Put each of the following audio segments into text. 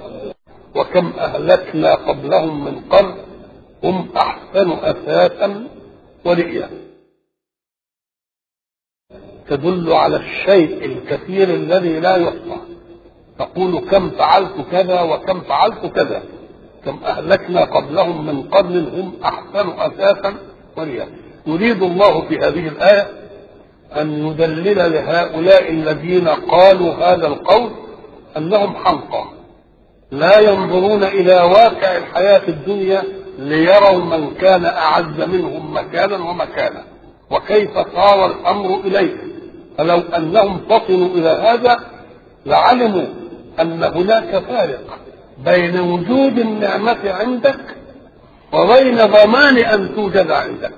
وكم أهلكنا قبلهم من قرن هم أحسن أثاثا ورئيا، تدل على الشيء الكثير الذي لا يحصى. تقول كم فعلت كذا وكم فعلت كذا، كم أهلكنا قبلهم من قرن هم أحسن أثاثا ورئيا. يريد الله في هذه الآية أن يدلل لهؤلاء الذين قالوا هذا القول أنهم حمقى، لا ينظرون إلى واقع الحياة الدنيا ليروا من كان أعز منهم مكانا ومكانا وكيف صار الأمر إليه. فلو أنهم فطنوا إلى هذا لعلموا أن هناك فارق بين وجود النعمة عندك وبين ضمان أن توجد عندك.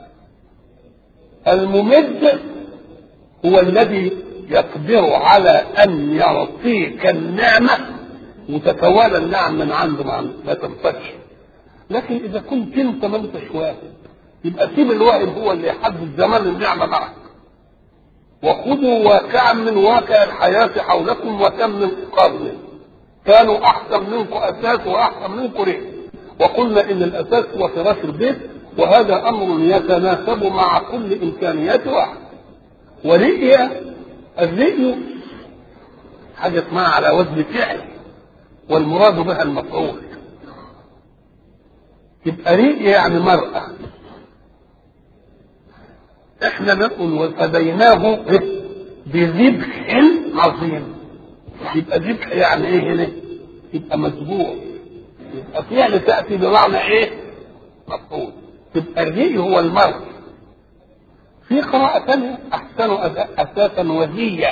الممد هو الذي يقدر على أن يعطيك النعمة وتتوالى النعم من عنده ما تنفتش. لكن إذا كنت أنت ما انتش واهب يبقى سيب الواهب هو اللي يحدد زمان النعمة معك، وخذوا واقعا من واقع الحياة حولكم وكم من قرن كانوا أحسن منكم أساس وأحسن منكم رئ. وقلنا إن الأساس هو فراش البيت، وهذا أمر يتناسب مع كل إمكانيات واحد. ورئية الرئي حاجة اسمها على وزن فعل والمراد بها المفعول. يبقى رئية يعني مرأة. احنا نقول وفديناه بذبح عظيم. يبقى ذبح يعني ايه هنا؟ يبقى مذبوح، يبقى فعل تأتي بمعنى ايه؟ مفعول. يبقى الرئي هو المرء. في قراءة ثانية أحسن أساسا وزية.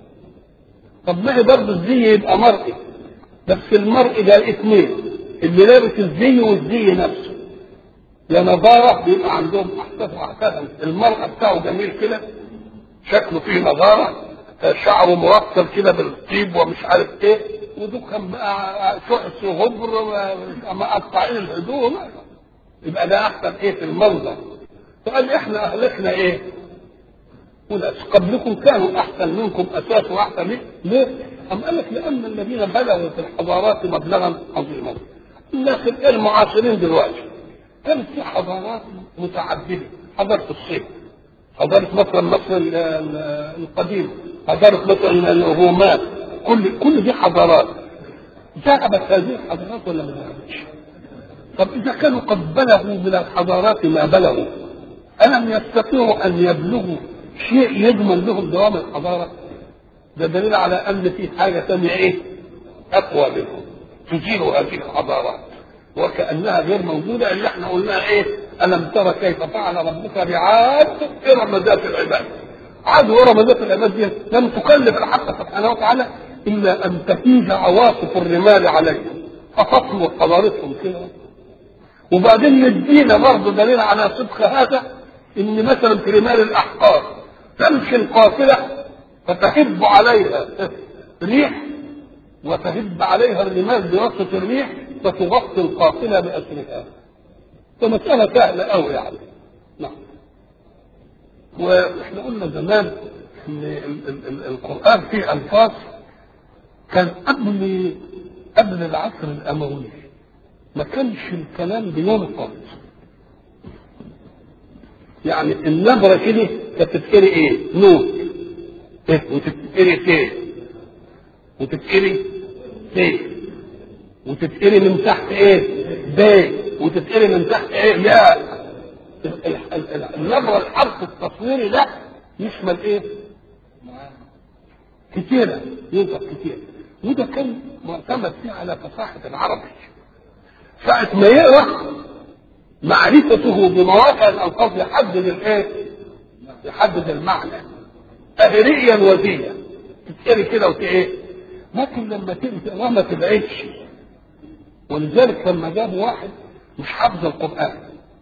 طب ما هي برضه الزي يبقى مرئي، بس المرء ده الاثنين اللي لابس الزي والزي نفسه. يا نظارة بيبقى عندهم أحساسا المرأة بتاعه جميل كده، شكله فيه نظارة، شعره مرتب كده بالطيب ومش عارف ايه، ودكان بقى شعث وغبر مقطعين الهدوم، يبقى ده أحسن ايه في المنظر. فقال احنا أهلكنا ايه؟ وناس قبلكم كانوا أحسن منكم أساس وأحسن ليه؟ أم قال لك لأن الذين بلغوا في الحضارات مبلغا عظيما. الناس المعاصرين دلوقتي كانت في حضارات متعددة، حضارة الصين، حضارة مثلا مصر القديمة، حضارة مثلا الرومان، كل دي حضارات. ذهبت هذه الحضارات ولا ما ذهبتش؟ طب إذا كانوا قد بلغوا من الحضارات ما بلغوا، ألم يستطيعوا أن يبلغوا شيء يضمن لهم دوام الحضارة؟ ده دليل على أن في حاجة ثانية إيه؟ أقوى منهم تزيل هذه الحضارات وكأنها غير موجودة. اللي احنا قلناها إيه؟ ألم ترى كيف فعل ربك بعاد إرم ذات العماد. عاد وإرم ذات العماد دي لم تكلف الحق سبحانه وتعالى إلا أن تهيج عواصف الرمال عليهم فتصلوا حضارتهم كده. وبعدين يدينا برضه دليل على صدق هذا ان مثلا في رمال الاحقار تمشي القافله فتهب عليها ريح وتهب عليها الرمال بواسطه الريح فتغطي القافله باسرها. فمساله سهله قوي يعني. نعم. واحنا قلنا زمان ان القران فيه الفاظ كان قبل العصر الاموي ما كانش الكلام بينقض. يعني النبره كده كانت تتقري ايه؟ نون إيه؟ وتتقري تي وتتقري تي وتتقري من تحت ايه؟ ب وتتقري من تحت ايه؟ ياء. النبره الحرف التصويري ده يشمل ايه؟ كتيره، ينطق كتير. وده كان معتمد فيه على فصاحه العربي. ساعة ما يقرأ معرفته بمواقع الألفاظ يحدد الايه؟ يحدد المعنى. أهريا وزيا تتقري كده وتايه. لكن لما تقرأ ما تبعدش. ولذلك لما جابوا واحد مش حافظ القرآن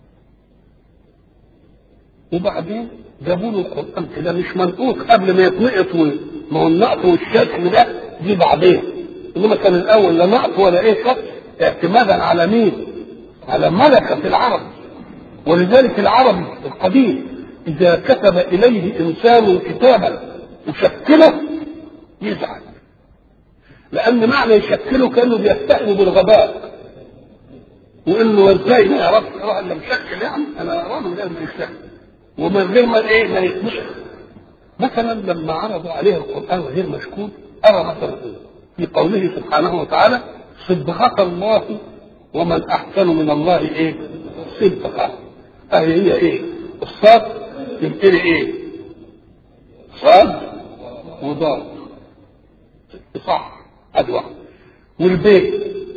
وبعدين جابوا له القرآن كده مش منقوط قبل ما يتنقط، ما هو النقط والشكل ده دي بعدين. انما كان الأول لا نقط ولا ايه شكل، اعتمادا على مين؟ على ملكة العرب. ولذلك العربي القديم إذا كتب إليه إنسان كتابا وشكله يزعل. لان معنى يشكله كانه بيستأذن بالغباء، وانه ازاي ما يعرفش يقرا الا مشكل، يعني انا اراه من غير ما يشكل ومن غير ما ما يتمشى. مثلا لما عرضوا عليه القران غير مشكول، ارى مثلا في قوله سبحانه وتعالى صبغة الله ومن احسن من الله صبغة. هي الصاد يبقى ايه؟ صاد وضاد، صح ادوى. والبيت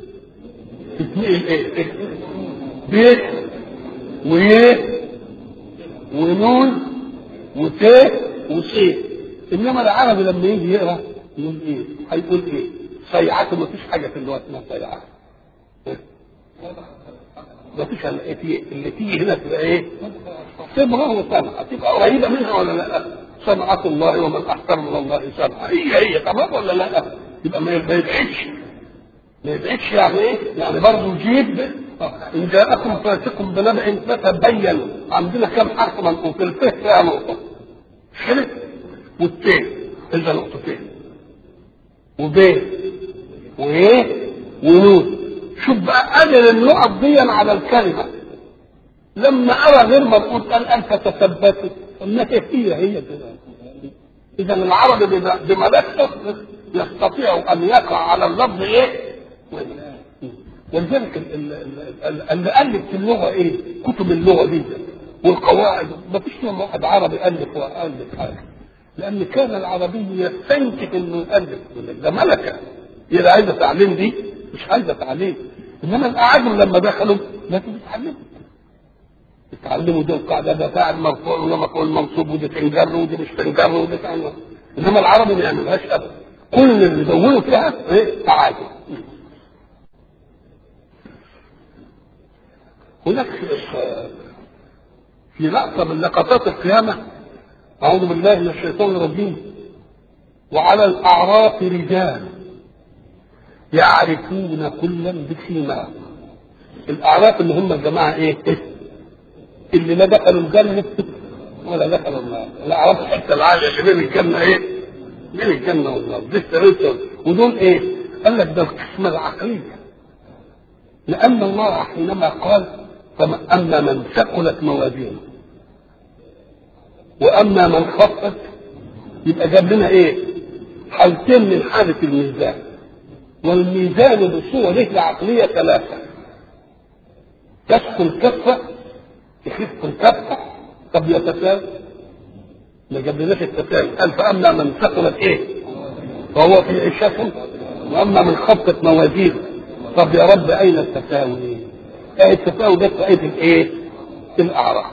تتنقل بيت ونون وتاء وسين. انما العربي لما يجي يقرا يقول هيقول صيعته. ما فيش حاجه في اللغه اسمها صيعه، ما فيش اللي تيجي هنا تبقى صبغه وصنعه، تبقى قريبه منها ولا لا؟ صنعه الله ومن احسن من الله صنعه، هي تمام ولا لا؟ يبقى ما يبعدش يعني يعني برضه يجيب ان جاءكم فاسق بنبأ فتبينوا. عندنا كم حرف منقوص؟ الفه فيها نقطه، حلف والتين اذا نقطتين، وبين ونون. شوف بقى قدر النقط دي على الكلمه. لما ارى غير منقوص قال انت تثبتوا، قلنا هي كده. اذا العربي بملكته يستطيع ان يقع على اللفظ ولذلك اللي الف في اللغه كتب اللغه دي والقواعد. ما فيش يوم واحد عربي الف والف حاجه، لان كان العربي يستنكف انه يالف. ده ملكه، هي اللي عايزه تعليم، دي مش عايزه تعليم. انما الاعاجم لما دخلوا لازم يتعلموا دي القاعده، ده فاعل مرفوع ولا مفعول منصوب، ودي تنجر ودي مش تنجر ودي تعمل. انما العربي ما يعملهاش ابدا، كل اللي دوروا فيها تعاجم. هناك في لقطه من لقطات القيامه، اعوذ بالله من الشيطان الرجيم، وعلى الاعراف رجال يعرفون كلا بسيماهم. الاعراف اللي هم الجماعه اللي لا دخلوا الجنه ولا دخلوا النار. الاعراف الحته العاليه اللي بين الجنه بين الجنه والنار، لسه ودول قال لك ده القسمه العقليه. لان الله حينما قال اما من ثقلت موازينه واما من خفت، يبقى جاب لنا حالتين من حاله الميزان. والميزان بصوره العقليه ثلاثه: تثقل كفه، يخف الكفه، طب يتساوي. ما جابلناش التساوي، قال فاما من ثقلت فهو في عيشته، واما من خفت موازينه. طب يا رب اين التساوي؟ التساوي ده في الاعراف.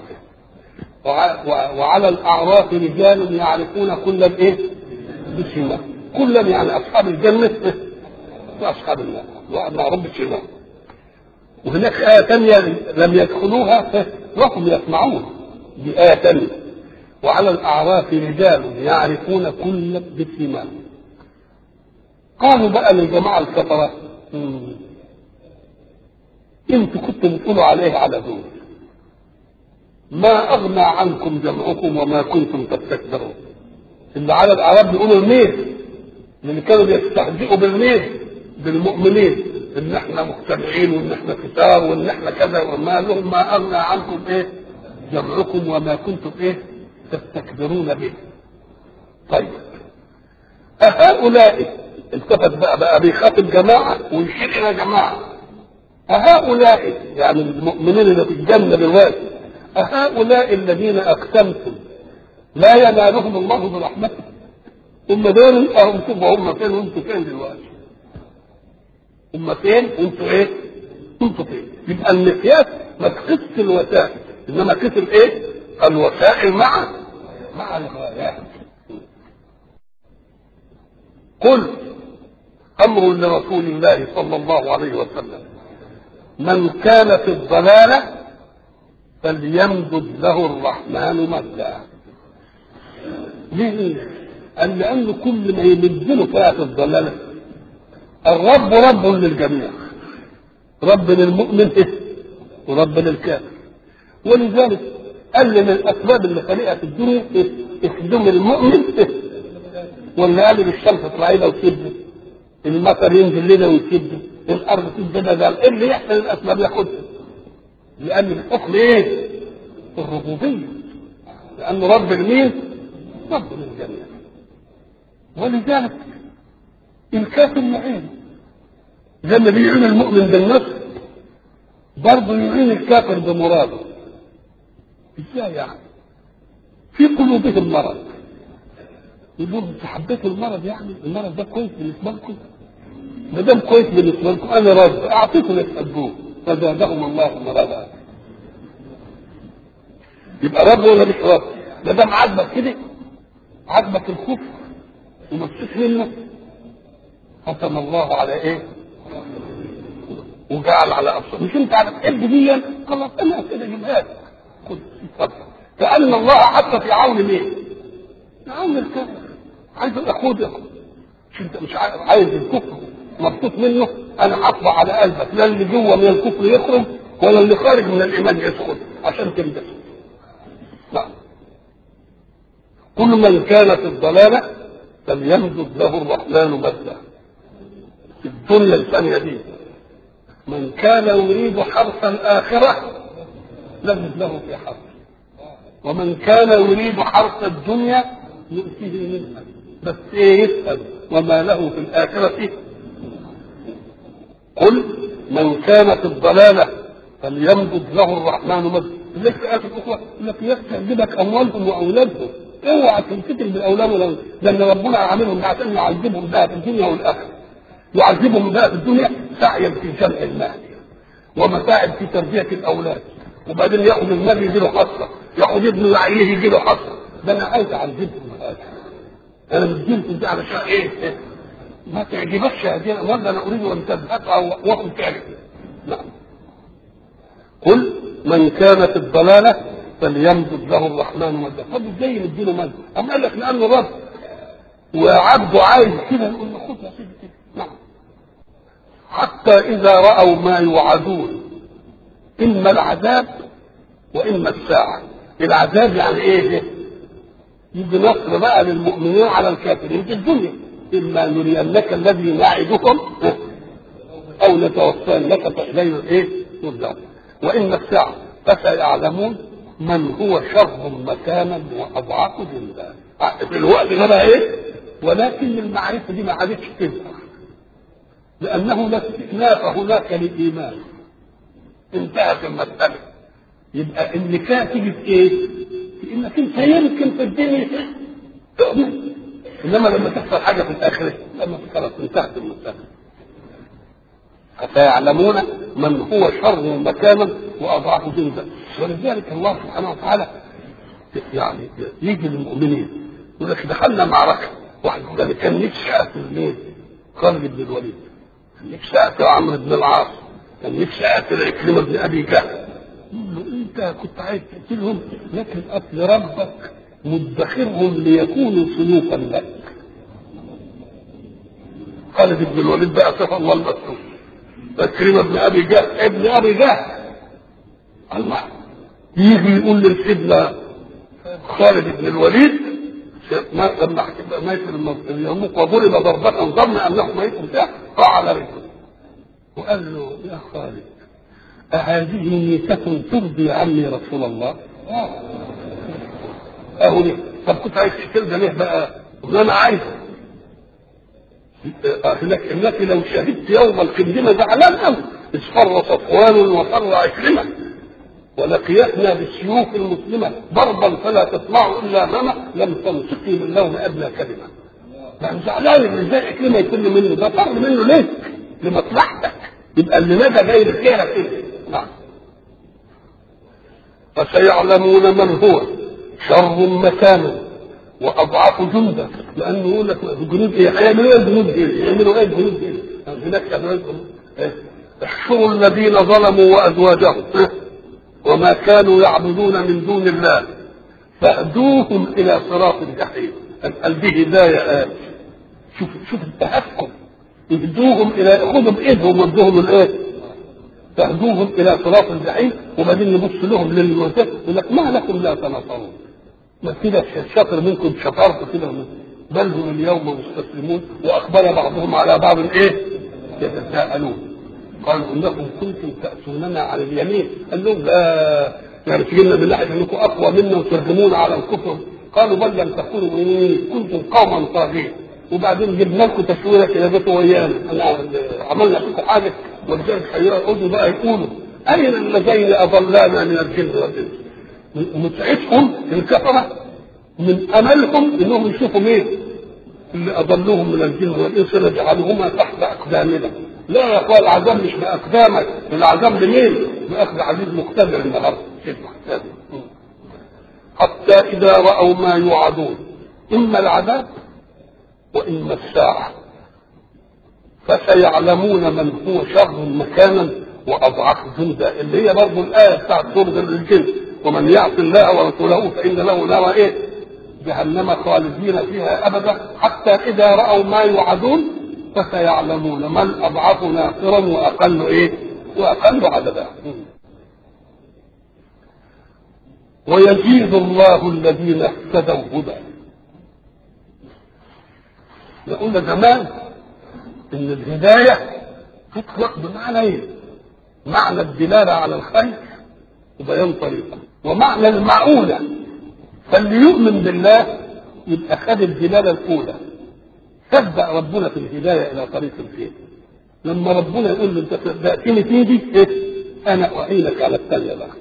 وعلى الاعراف رجال يعرفون كلا بسيماهم. كلا يعني اصحاب الجنه واصحاب النار، واحد معروف بسيماهم. وهناك آية ثانية لم يدخلوها وهم يسمعون، دي آية ثانية: وعلى الأعراف رجال يعرفون كلا بسيماهم. قالوا بقى للجماعة الكفرة: انتوا كنتوا بتقولوا عليه على دول، ما أغنى عنكم جمعكم وما كنتم تستكبرون. اللي على الأعراف بيقولوا الميل، اللي كانوا بيستهزئوا بالميل بالمؤمنين، ان احنا مجتمعين وان احنا كتار وان احنا كذا، وما لهم ما اغنى عنكم جمعكم وما كنتم تستكبرون به. طيب أهؤلاء التفت بقى بيخاطب جماعه ويشير الى جماعه: أهؤلاء يعني المؤمنين اللي في الجنه دلوقتي، أهؤلاء الذين اقسمتم لا ينالهم الله برحمته؟ هم دول هم فين وانتم فين دلوقتي؟ هم فين وانتوا انتوا فين؟ يبقى المقياس ما تقيسش الوسائل، انما قيس الوسائل مع الغايات. قل امر لرسول الله صلى الله عليه وسلم: من كان في الضلاله فليمدد له الرحمن مدا. ليه؟ قال لانه كل ما يمدله فيها في الضلاله، الرب رب للجميع، رب للمؤمن ورب للكافر. ولذلك قال من الاسباب اللي خلقها في الدنيا اخدم المؤمن، ولا قال للشمس اطلعي لها وسيبني؟ المطر ينزل لنا ويسد، الارض تنزل ده ايه اللي يحصل؟ الاسباب ياخدها، لان الحكم ايه؟ الربوبيه، لان رب المين؟ رب الجميع. ولذلك الكافر يعين زي ما بيعين المؤمن بالنصر، برضه يعين الكافر بمراده. ازاي يعني؟ في قلوبهم مرض، يقول انت حبيتوا المرض، يعني المرض ده كويس بالنسبه لكم؟ ما دام كويس بالنسبه لكم انا راضي اعطيكم اللي تحبوه، فزادهم الله مرضا. يبقى رب ولا مش رب؟ ما دام عاجبك كده، عاجبك الكفر ومبسوط منه، ختم الله على ايه؟ وجعل على ابصار. مش انت على تحب دي خلاص انا كده جبهات، خد اتفضل. كأن الله حتى في عون مين؟ في عون الكفر. عايز اخد مش انت مش عايز الكفر مبسوط منه، انا هطبع على قلبك لا اللي جوه من الكفر يخرج ولا اللي خارج من الايمان يدخل عشان تنبسط. نعم. كل من كان في الضلاله فليمدد له الرحمن مدا. في الدنيا الثانيه دي من كان يريد حرث الاخره نزد له في حرث، ومن كان يريد حرث الدنيا يؤتيه منها. بس ايه؟ يسأل وما له في الآخرة. قل من كان في الضلالة فليمدد له الرحمن مدا. ليش في آخر أخوة لك يستعجبك أموالهم وأولادهم، اوعى تنفتح بالأولاد والأولاد، لأن ربنا عاملهم عشان يعذبهم بها في الدنيا والآخرة. يعذبهم بها في الدنيا سعيا في جمع المال ومتاعب في تربية الأولاد، وبعدين ياخذ المال يجي له حصه، ياخذ ابنه يعيه يجي له حصه. ده انا عايز اعذبهم هذا، انا مدينك انت علشان ايه؟ ما تعجبكش هذه الاموال، انا اريد ان تذهبها واخذ فعلك. نعم. قل من كان في الضلاله فليمدد له الرحمن مدا. طب ازاي يديله مد؟ اما قال لك لانه رب وعبده عايز كده، يقول له خذ يا سيدي كده. نعم. حتى اذا راوا ما يوعدون اما العذاب واما الساعه. العذاب يعني ايه؟ يجي نصر بقى للمؤمنين على الكافرين في الدنيا، اما نرينك الذي نعدكم او نتوفينك فالينا ايه؟ يرجعون. واما الساعه فسيعلمون من هو شر مكانا واضعف جندا. في الوقت ده بقى ايه؟ ولكن المعرفه دي ما عادتش تنفع، لانه لا استئناف هناك للايمان، انتهت المسألة. يبقى النكاح تيجي في ايه؟ في انك انت يمكن في الدنيا تؤمن، انما لما تحصل حاجة في الاخرة لما خلاص انتهت المسألة. فسيعلمون من هو شر مكانا واضعف جندا. ولذلك الله سبحانه وتعالى يعني يجي للمؤمنين يقول لك دخلنا معركة، واحد يقول لك كان نفسي اقتل مين؟ خالد بن الوليد، كان نفسي اقتل عمرو بن العاص، كان نفسي اقتل عكرمة بن ابي جهل. يقول له انت كنت عايز تقتلهم، لكن قتل ربك مدخرهم ليكونوا سلوكا لك. خالد بن الوليد بقى صفى الله المسلوك، عكرمة بن ابي جهل ابن ابي جهل. الله يجي يقول لسيدنا خالد بن الوليد لما ميت اليرموك وضرب ضربة ظن انه ميت بتاعه قع على رجله وقال له يا خالد أهذه ميتة ترضي عني رسول الله؟ أهو ليه؟ طب كنت عايز تقتل ده ليه بقى؟ أنا عايزه. إنك لو شهدت يوم القندمة زعلان أوي، اصفر صفوان وفر عكرمة ولقيتنا بالسيوف المسلمة ضربا فلا تسمع إلا أمامه لم تنسقي من لون أدنى كلمة. يعني زعلان إن إزاي عكرمة يكون منه، ده فر منه ليك لمصلحتك، يبقى اللي ندى جاي لخيرك انت. نعم. فسيعلمون من هو شر مكانا واضعف جندا، لانه يقول لك الجنود ايه؟ هيعملوا ايه الجنود ايه؟ يعملوا ايه الجنود ايه؟ هناك احشروا الذين ظلموا وازواجهم وما كانوا يعبدون من دون الله فاهدوهم الى صراط الجحيم. الهدايه شوف التهكم، يهدوهم الى خذوا بايدهم وادوهم الايه؟ تهدوهم الى صراط الجحيم. وبعدين يبص لهم للموتى يقول لك ما لكم لا تنصرون؟ ما كده الشاطر منكم شطرت كده بل هم اليوم مستسلمون واقبل بعضهم على بعض يتساءلون. قالوا انكم كنتم تاتوننا على اليمين. قال لهم لا، يعني تجينا من ناحيه انكم اقوى منا وترجمون على الكفر. قالوا بل لم تكونوا مؤمنين، كنتم قوما طاغين. وبعدين جبنا لكم تسويره كده جاتوا ويانا، عملنا فيكم حاجه. ولذلك هيقعدوا بقى يقولوا اين اللذين اضلانا من الجن والانس. ومتعتهم الكفره من املهم انهم يشوفوا مين اللي اضلوهم من الجن والانس نجعلهما تحت اقدامنا. لا يا اخوان، العذاب مش باقدامك، العذاب لمين؟ باخذ عزيز مقتدر النهارده. حتى اذا راوا ما يوعدون اما العذاب واما الساعه فسيعلمون من هو شر مكانا واضعف جندا، اللي هي برضه الايه بتاعت سوره الجن: ومن يعص الله ورسوله فان له نار جهنم خالدين فيها ابدا حتى اذا راوا ما يوعدون فسيعلمون من اضعف ناصرا واقل عددا. ويزيد الله الذين اهتدوا هدى. قلنا زمان ان الهدايه تطلق بمعنى معنى الدلاله على الخير وبيان طريقه، ومعنى المعونه. فاللي يؤمن بالله يبقى خد الدلاله الاولى، تبدا ربنا في الهدايه الى طريق الخير. لما ربنا يقول له انت تاتيني في دي انا اعينك على الثانيه بقى.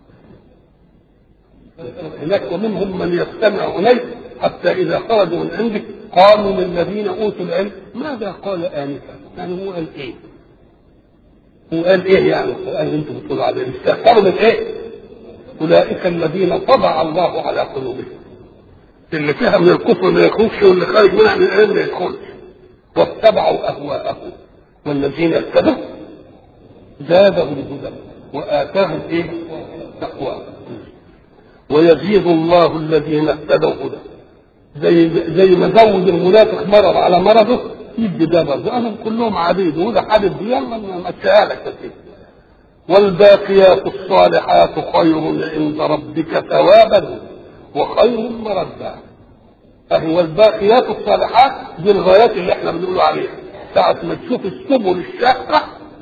هناك ومنهم من يستمع اليك حتى اذا خرجوا من عندك قالوا للذين اوتوا العلم ماذا قال انفا. يعني هو قال ايه؟ هو قال ايه يعني؟ القران انتم بتقولوا عليه استهتروا من اولئك الذين طبع الله على قلوبهم. اللي فيها من الكفر ما يخرجش واللي خارج منها من العلم ما يدخلش. واتبعوا اهواءهم والذين اتبعوا زادهم هدى واتاهم تقوى. ويزيد الله الذين اهتدوا هدى. زي ما زود المنافق مرض على مرضه يدي ده برضه. انا كلهم عبيد وده حبيب يلا مشيها لك كتير. والباقيات الصالحات خير عند ربك ثوابا وخير مردا. اهي والباقيات الصالحات دي الغايات اللي احنا بنقول عليها. ساعة ما تشوف السبل الشاقة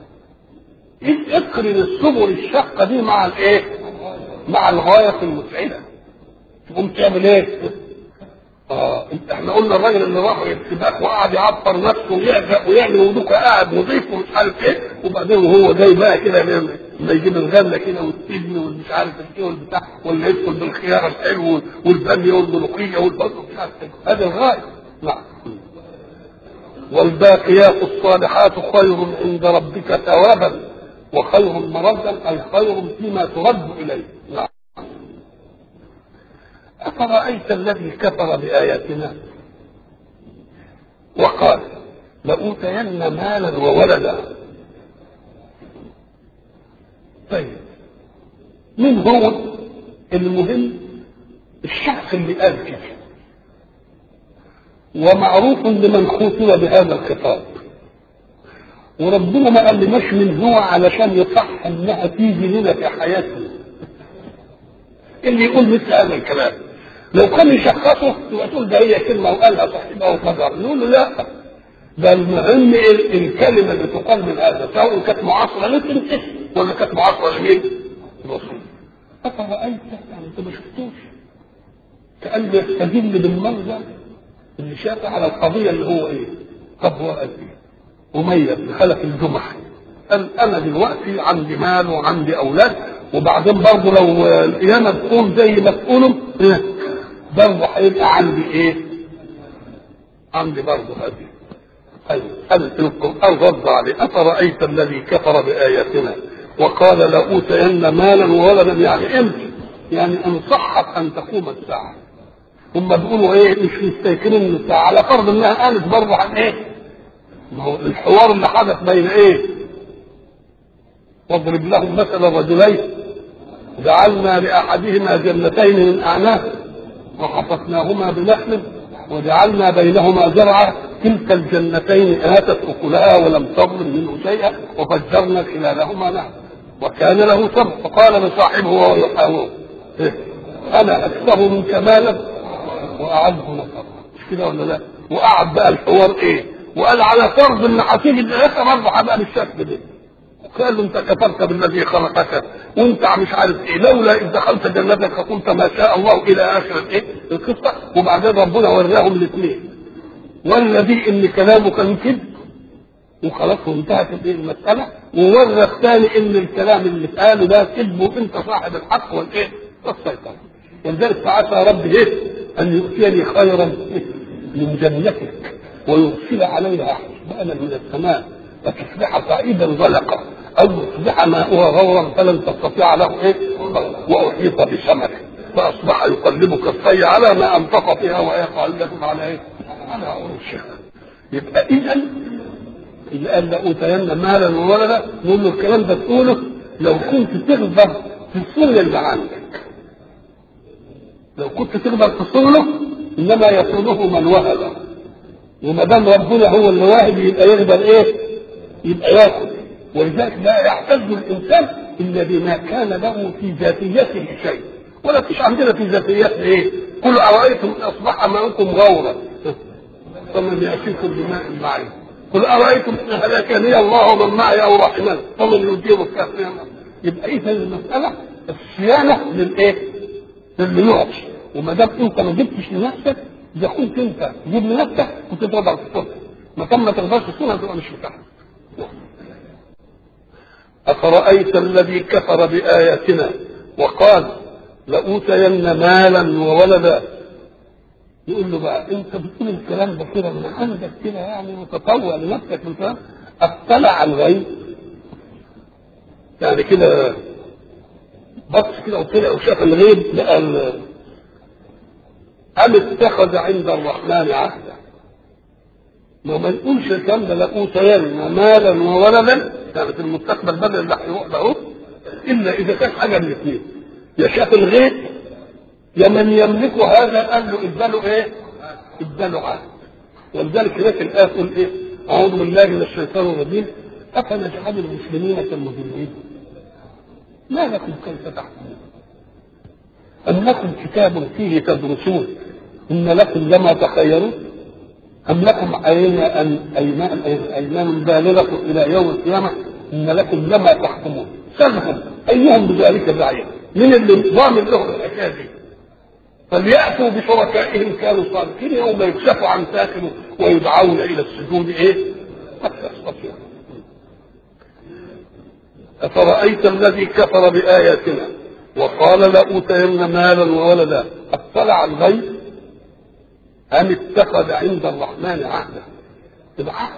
اقرن السبل الشاقة دي مع مع الغاية المسعدة. تقوم تعمل احنا قلنا الراجل اللي راح السباق وقعد يعطر نفسه ويعزق ويعمل وضوء قاعد نظيف ومش عارف وبعدين وهو جاي بقى كده لما يجيب الغله كده والسجن والمش عارف والبتاع ولا يدخل بالخيار الحلو والباميه والملوخيه والبصل مش عارف هذا الغايه. نعم. والباقيات الصالحات خير عند ربك ثوابا وخير مردا اي خير فيما ترد اليه. نعم. أفرأيت الذي كفر بآياتنا وقال لأوتين مالا وولدا. طيب من هو المهم؟ الشخص اللي قال كده، ومعروف لمن خوطب بهذا الخطاب. وربنا ما قال لناش من هو علشان يصح انها تيجي لنا في حياتنا. اللي يقول مثل هذا الكلام لو كان يشخصه يبقى تقول ده هي كلمه وقالها صاحبها وقدر. نقول له لا، ده المهم الكلمه اللي تقال من هذا سواء كانت معاصره لك ولا كانت معاصره لمين؟ الرسول. أفرأيت يعني انت ما شفتوش كأنه يستدل بالمنظر اللي شاف على القضيه اللي هو طب هو قال أمية بن خلف الجمحي قال انا دلوقتي عندي مال وعندي اولاد، وبعدين برضه لو القيامه تقوم زي ما تقولوا برضه هيبقى عندي عندي برضه هذه. قال في القران رد عليه: افرايت الذي كفر باياتنا وقال لاوتين مالا وولدا. يعني امتى؟ يعني ان صحت ان تقوم الساعه. هم بيقولوا مش مستيقنين من الساعه، على فرض انها قالت برضه عن ما هو الحوار اللي حدث بين واضرب لهم مثل الرجلين جعلنا لاحدهما جنتين من اعناب وحفظناهما بنخل وجعلنا بينهما زرعا كلتا الجنتين اتت اكلها ولم تظلم منه شيئا وفجرنا خلالهما نهرا وكان له ثمر. فقال لصاحبه وهو يحاوره: انا اكثر منك مالا واعز نفرا. كده ولا لا؟ وقعد بقى الحوار ايه؟ وقال على فرض ان هتيجي الاخر برضه هبقى بالشكل ده. قال له انت كفرت بالذي خلقك وانت مش عارف ايه، لولا اذ دخلت جنتك فقلت ما شاء الله الى اخر الايه؟ القصه. وبعدين ربنا وراهم الاثنين والذي ان كلامه كان كذب وخلاص وانتهت المساله، وورى الثاني ان الكلام اللي قاله ده كذب وانت صاحب الحق والايه؟ والسيطره. ولذلك فعسى ربي ايه؟ ان يؤتيني خيرا من جنتك ويرسل عليها حسبانا من السماء فتصبح صعيدا زلقا او يصبح ماؤها غورا فلن تستطيع له ايه؟ واحيط بثمره فاصبح يقلب كفيه على ما انفق فيها وهي قائده على ايه؟ على عروشها. يبقى اذا اللي قال لاوتين مالا وولدا نقول له الكلام ده تقوله لو كنت تقدر تصون اللي عندك، لو كنت تقدر تصونه، انما يصونه من وهب، وما دام ربنا هو اللي واهب يبقى يقدر ايه؟ يبقى ياخذ. ولذلك لا يحتج الانسان الا بما كان له في ذاتيته شيء، ولا فيش عندنا في ذاتيته ايه؟ قل ارايتم ان اصبح ماؤكم غورا فمن ياتيكم بماء معين، قل ارايتم ان هلكني الله ومن معي او رحمن فمن يجيب الكافرين. يبقى اذا المساله الصيانه للايه؟ للي يعطي. وما دام انت ما جبتش لنفسك، اذا كنت انت تجيب لنفسك كنت تقدر تصونها، ما كان ما تقدرش تصونها تبقى مش متاحه. افرايت الذي كفر باياتنا وقال لاوتين مالا وولدا. يقول له بقى انت بتقول الكلام ده كده من عندك كده يعني متطوع لنفسك من كلام؟ اطلع على الغيب يعني كده بص كده وطلع وشاف الغيب لقى أم اتخذ عند الرحمن عهدا. ما يقولش الكلام ده لاوتين مالا وولدا يعني في المستقبل بدل اللي هيروح له، الا اذا كان حاجه من الاثنين، يا شاف الغيب يا من يملك هذا قال له اداله ايه؟ اداله عهد. ولذلك هناك الايه تقول ايه؟ اعوذ بالله من الشيطان الرجيم افنجعل المسلمين كالمجرمين ما لكم كيف تحكمون أم لكم كتاب فيه تدرسون إن لكم لما تخيرون أم لكم أيمان بالغة إلى يوم القيامة إن لكم لما تحكمون. سألهم أيهم بذلك داعية من اللي ضامن لهم الحكاية دي؟ فليأتوا بشركائهم كانوا صادقين يوم يكشف عن ساكن ويدعون إلى السجود إيه؟ حتى يستطيعوا. أفرأيت الذي كفر بآياتنا وقال لاوتين مالا وولدا اطلع الغيب ام اتخذ عند الرحمن عهدا. العهد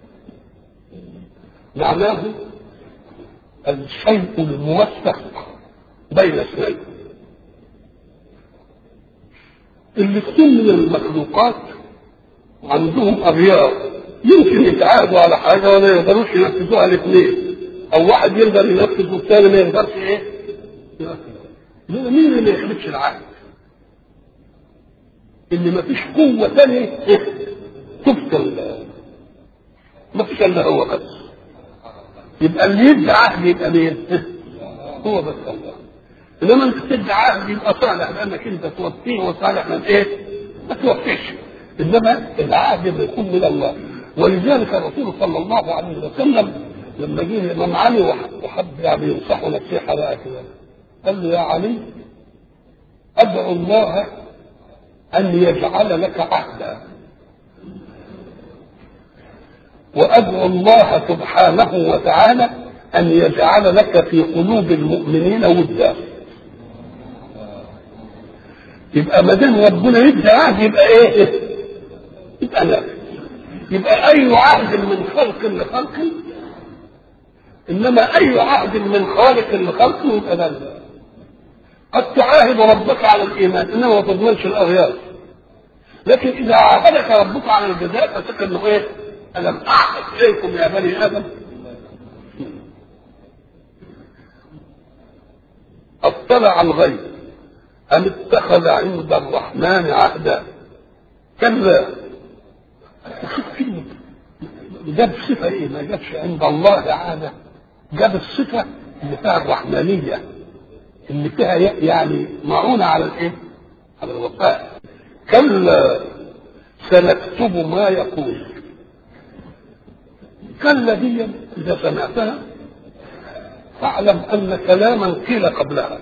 معناه الشيء الموثق بين اثنين. الاثنين من المخلوقات عندهم اغيار يمكن يتعاهدوا على حاجه ولا يقدروش ينفذوها الاثنين، او واحد يقدر ينفذ والثاني ما يقدرش ايه؟ مين اللي يخلفش العهد؟ اللي ما فيش قوه ثانيه تبطل، ما فيش الا هو بس. يبقى اللي يدعي عهد يبقى مين؟ هو بس الله. انما انت تدعي عهد يبقى صالح لانك انت توفيه وصالح من ايه؟ ما توفيش. انما العهد بيكون من الله. ولذلك الرسول صلى الله عليه وسلم لما جه الامام علي وحب يعني ينصحه نصيحه بقى كده قال له يا علي ادعو الله ان يجعل لك عهدا وادعو الله سبحانه وتعالى ان يجعل لك في قلوب المؤمنين ودا. يبقى ما دام ربنا يدي عهد يبقى ايه؟ يبقى لا، يبقى اي عهد من خلق لخلق، انما اي عهد من خالق لخلق يبقى لا. قد تعاهد ربك على الايمان انما ما تضمنش الاغيار، لكن اذا عاهدك ربك على الجزاء فتقول انه ايه؟ الم اعهد اليكم يا بني ادم. اطلع الغيب ام اتخذ عند الرحمن عهدا. كلا جاب صفه ايه؟ ما جابش عند الله عهدا، جاب الصفه اللي فيها الرحمانيه اللي فيها يعني معونه على الايه؟ على الوفاء. كلا سنكتب ما يقول. كلا دي إذا سمعتها فاعلم أن كلاما قيل قبلها،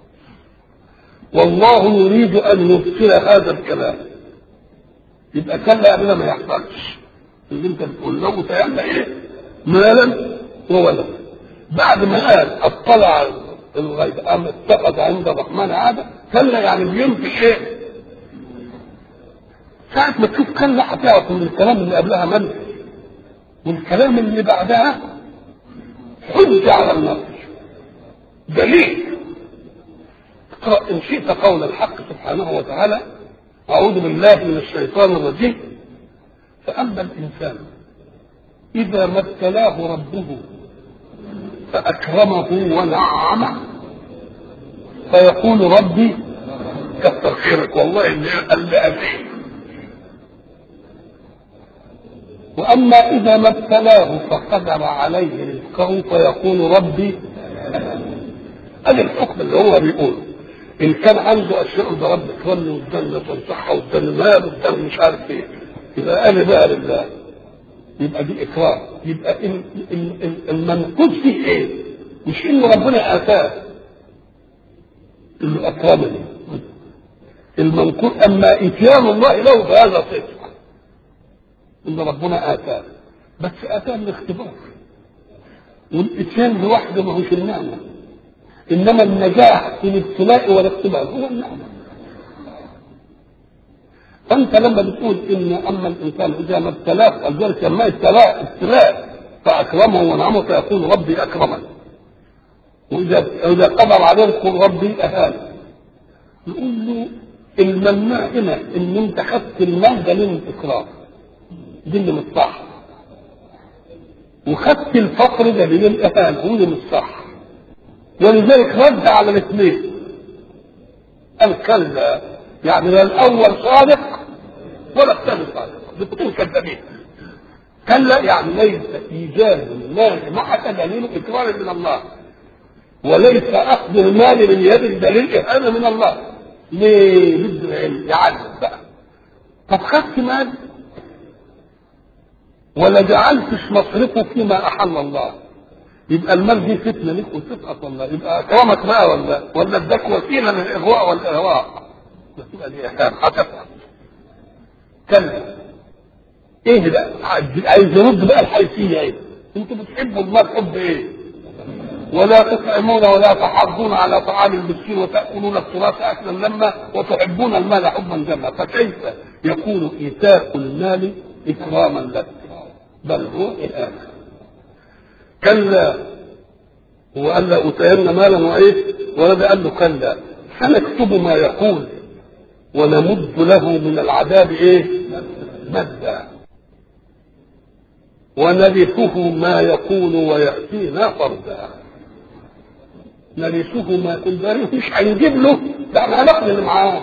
والله يريد أن يبطل هذا الكلام. يبقى كلا أبدا ما يحصلش اللي أنت بتقول له تعمل إيه؟ مالا وولدا. بعد ما قال اطلع الغيب أم اتخذ عند الرحمن عادة، كلا يعني بينفي إيه؟ ساعة ما تشوف كلا هتعرف من الكلام اللي قبلها منفي، والكلام اللي بعدها حجة على النص دليل. إن شئت قول الحق سبحانه وتعالى: أعوذ بالله من الشيطان الرجيم. فأما الإنسان إذا ما ابتلاه ربه فأكرمه ونعمه فيقول ربي كثر خيرك والله اللي أبيه. وأما إذا ما ابتلاه فقدر عليه رزقه فيقول ربي. هذا الحكم اللي هو بيقوله. إن كان عنده أشياء ده رب كرمني والجنة والصحة والمال والدم مش عارف إيه، يبقى أنا بقى لله، يبقى دي إكرام. يبقى المنقوص فيه إيه؟ مش إن ربنا آتاه اللي أكرمني، المنقوص أما إتيان الله له فهذا صدق إن ربنا آتاه، بس آتاه الاختبار، والإتيان لوحده ما هوش النعمة، إنما النجاح في الابتلاء والاختبار هو النعمة. فأنت لما بتقول إن أما الإنسان إذا ما ابتلاه، ولذلك لما ابتلاء فأكرمه ونعمه فيقول ربي أكرمن، وإذا قدر عليه يقول ربي أهانه. نقول له الممنوع هنا إن أنت خدت المال دليل الإكرام، دي اللي مش صح، وخدت الفقر دليل الإهانة، هو اللي مش صح. ولذلك رد على الاثنين، قال كلا، يعني لا الاول صادق ولا الثاني صادق، الاثنين كذابين. كلا يعني ليس ايجاد المال معك دليل اكرام من الله، وليس اخذ المال من يدك دليل اهانه من الله. ليه؟ بده العلم يعلم بقى. طب خدت مال ولا جعلتش مصرفه فيما احل الله، يبقى المال دي فتنه ليك وتسقط والله، يبقى اكرمك بقى ولا اداك وسيله للاغواء والاغراء، تبقى دي احكام هتفهم. كلا ايه بقى؟ عايز يرد بقى الحيثيه ايه؟ انتوا بتحبوا المال حب ايه؟ ولا تطعمون ولا تحاضون على طعام المسكين وتاكلون التراث اكلا لما وتحبون المال حبا جما، فكيف يكون ايتاء المال اكراما لك؟ بل هو اهانه. كلا، هو قال له أوتينا مالا وإيه؟ ولا قال له كلا سنكتب ما يقول ونمد له من العذاب إيه؟ مدا ونرثه ما يقول ويأتينا فردا. نرثه ما يقول، ده مش هنجيب له، ده احنا هناخد اللي معاه.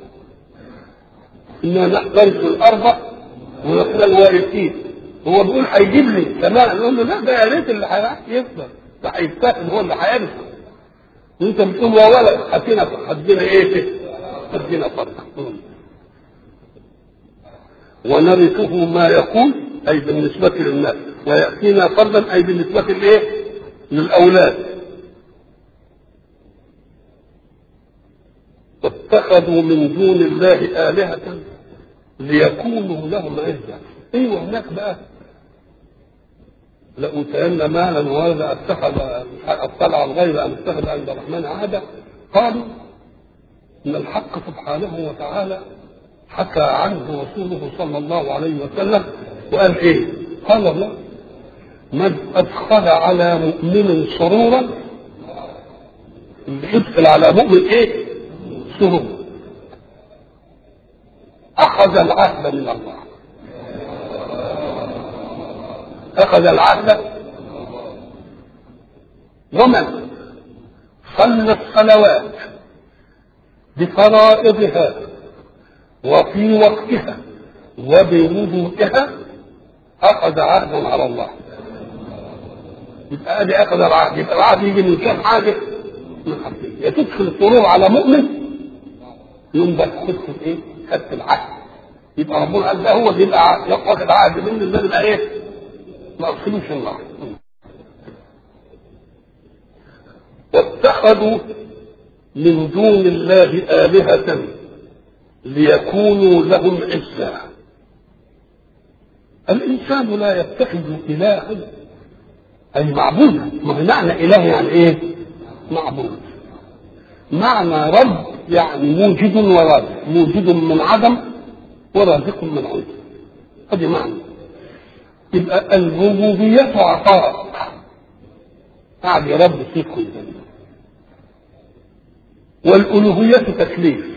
إنا نرث الأرض ونحن الوارثين. هو بيقول هيجيب لي كمان، نقول له لا، ده يا ريت اللي هيفضل، ده هيستقبل هو اللي هيرث. وانت بتقول يا ولد هدينا ايه؟ هدينا فرقه. ونرثه ما يقول اي بالنسبه للناس، وياتينا فردا اي بالنسبه لايه؟ للاولاد. واتخذوا من دون الله آلهة ليكونوا لهم عزا. ايوه هناك بقى لأوتين مالا وولدا اطلع الغيب ام اتخذ عند الرحمن عهدا. قالوا ان الحق سبحانه وتعالى حكى عنه رسوله صلى الله عليه وسلم وقال ايه؟ قال الله: من ادخل على مؤمن سرورا، اللي يدخل على مؤمن ايه؟ سرور، اخذ العهد من الله. أخذ العهد. ومن صلى الصلوات بفرائضها وفي وقتها وبوضوءها أخذ عهدا على الله. يبقى ادي أخذ العهد. يبقى العهد يجي من كام حاجة؟ من حاجتين: يا تدخل السرور على مؤمن يوم بس تدخل ايه؟ خدت العهد. يبقى ربنا قال ده هو اللي يبقى واخد عهد منه اللي يبقى ايه؟ ما ادخلوش النار. واتخذوا من دون الله آلهة ليكونوا لهم عزا. الإنسان لا يتخذ إلها أي معبودا. ما معنى إله يعني إيه؟ معبود. معنى رب يعني موجد ورازق، موجد من عدم ورازق من عدم. هذه معنى. يبقى الربوبية عطاء قاعد يا رب فيك كل ذنب، والألوهية تكليف.